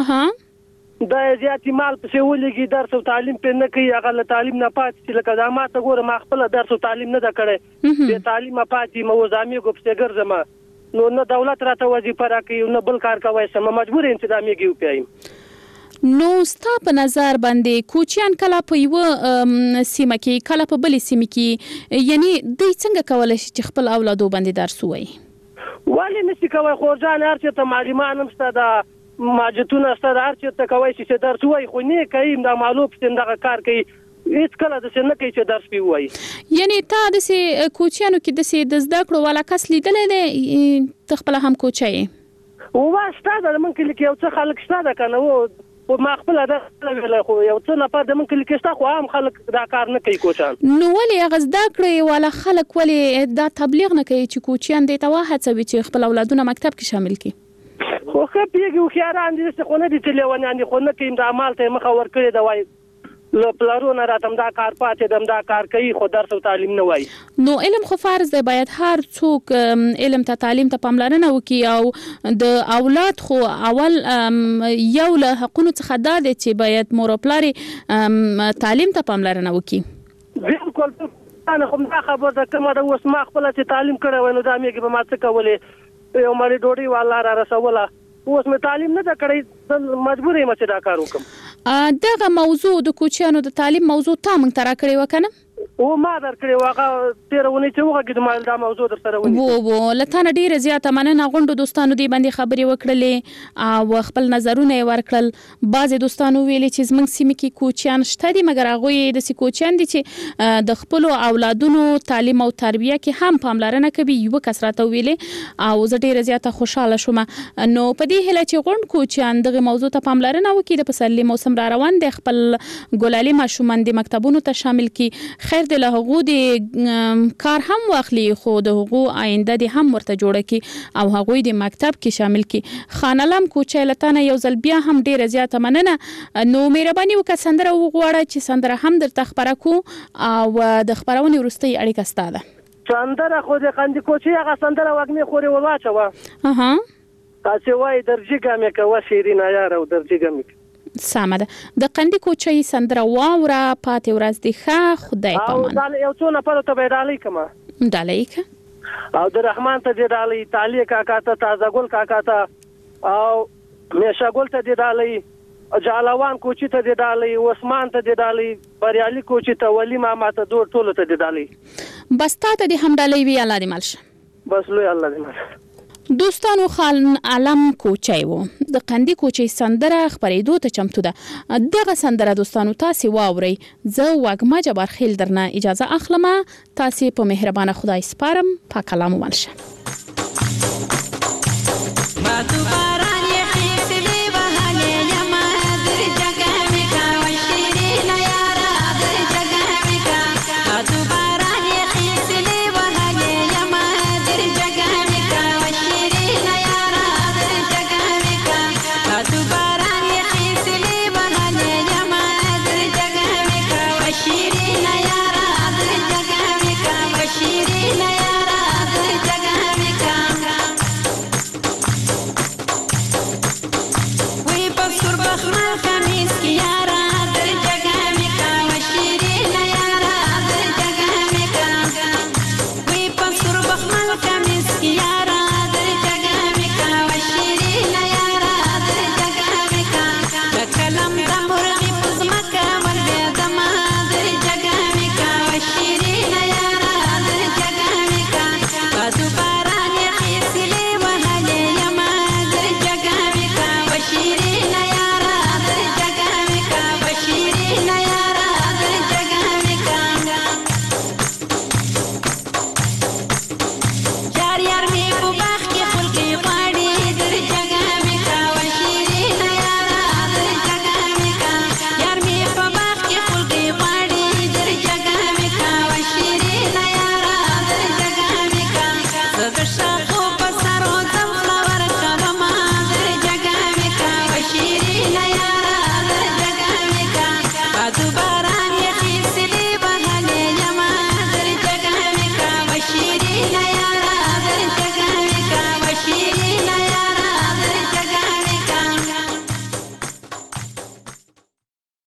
دا زیاتې مال پسې ولګي درس او تعلیم په نه کوي هغه له تعلیم نه پاتې چې لکه دا ما ته ګوره ما خپل درس او تعلیم نه دا کړی به تعلیم پاتې مو زامي کو پسې ګرځم نو نه دولت راته وظیفه راکوي نه بل کار کوي سم مجبور یم چې دا میږي وپایم. نو ستا په نظر باندې کوچیان کله په یو سیمه کې کله په بلې سیمه کې یعنی دوی څنګه کولای شي چې خپل اولادو باندې درس ووایي؟ ولی نشي کوي خورجان هر څه ته معلومان هم ستاسو ماجتونه ستاسو هر څه ته کوي چې درس وای خو نه کوي دا معلوم څنګه کار کوي هیڅ کله د څه نه کوي چې درس پیوي. یعنی تا د سي کوچیانو کې د سي د زده کړو والا کس لیدلې ده تخپل هم کوچي او واسطه د من کې یو څه خلک ستاسو کنه او ما خپل دا ویل خو یو څه نه پد من کې ستاسو خو هم خلک دا کار نه کوي کوچان. نو ولې غزدا کړی والا خلک ولې دا تبلیغ نه کوي چې کوچیان د توه هڅوي چې خپل اولادونه مکتب کې شامل کړي؟ خو ښه پیږي خياران دي چې خو نه دي چې لیونیان دي خو نه کيم د عمل ته مخه ور کړی دا وای له پلارونه راتم دا کار پاتې دم دا کار کوي خو درس او تعلیم نه وای. نو علم خو فرض دی باید هر څوک علم ته تعلیم ته پاملرنه وکړي او د اولاد خو اول یو له حقونو څخه دا دی چې باید مور او پلار تعلیم ته پاملرنه وکړي. بالکل انا خو دا خبر ده کومه د اوس ما خپل چې تعلیم کړی وای نو دا میګه به ما څه کولې یو مالي ډوډۍ والله را رسوله اوس مې تعلیم نه کړی مجبور یم چې دا کار وکم. دغه موضوع د کوچیانو د تعلیم موضوع تا موږ ترا کړی وکنه او ما در کړی واغه 13 ونې چې وګه د مال دا موضوع در سره ونی وو لته ډیره زیاته مننه غونډو دوستانو دی باندې خبري وکړلې او خپل نظرونه ورکړل. بعضي دوستانو ویلي چې زمنګ سیمه کې کوچیان شته دي مګر هغه د کوچیان دي چې د خپل اولادونو تعلیم او تربیه کې هم پاملرنه کوي یو کثرت ویلې او زه ډیره زیاته خوشاله شوم. نو په دې هله چې غونډ کوچیان دغه موضوع ته پاملرنه وکړي د پسرلي موسم را روان دي خپل ګلالي ماشومان د مکتبونو ته شامل کی خیر د له د کار هم واخلي خو د حقوق آینده د هم ورته جوړه کی او هغه د مکتب کې شامل کی. خانلم کوچه لتانه یو ځل بیا هم ډیره زیاته مننه. نو مهرباني وکړه سندره وغواړه چې سندره هم درته خبره کو او د خبرونې وروستي اړیکه ستاده. سندره خو د قندي کوچه هغه سندره وګمه خوري ولواچوه تاسو وای درجه مې کوه شیرینه یار او درجه مې سمه ده د قندي کوچي سندره واوره پاتې ورځ دی ښه خدای پامان او یو څو نفر ته به ډالۍ کما ډالۍ او د رحمان ته دی ډالۍ تالی کاکا ته تازه ګل کاکا ته او میشا ګل ته دی ډالۍ جالوان کوچی ته دی ډالۍ عثمان ته دی ډالۍ بریالي کوچی ته ولی ماما ته دوه ټولو ته دی ډالۍ بس ته د هم ډالۍ وی الله دې مالشه بس لوی الله دې مالشه. دوستانو خان علم کوچي وو د قندي کوچي سندره خبرېدو ته چمتو ده دغه سندره دوستانو تاسو واوري زه وګما جبر خیل درنه اجازه اخلم تاسو په مهربانه خدای سپارم په کلام ولشه.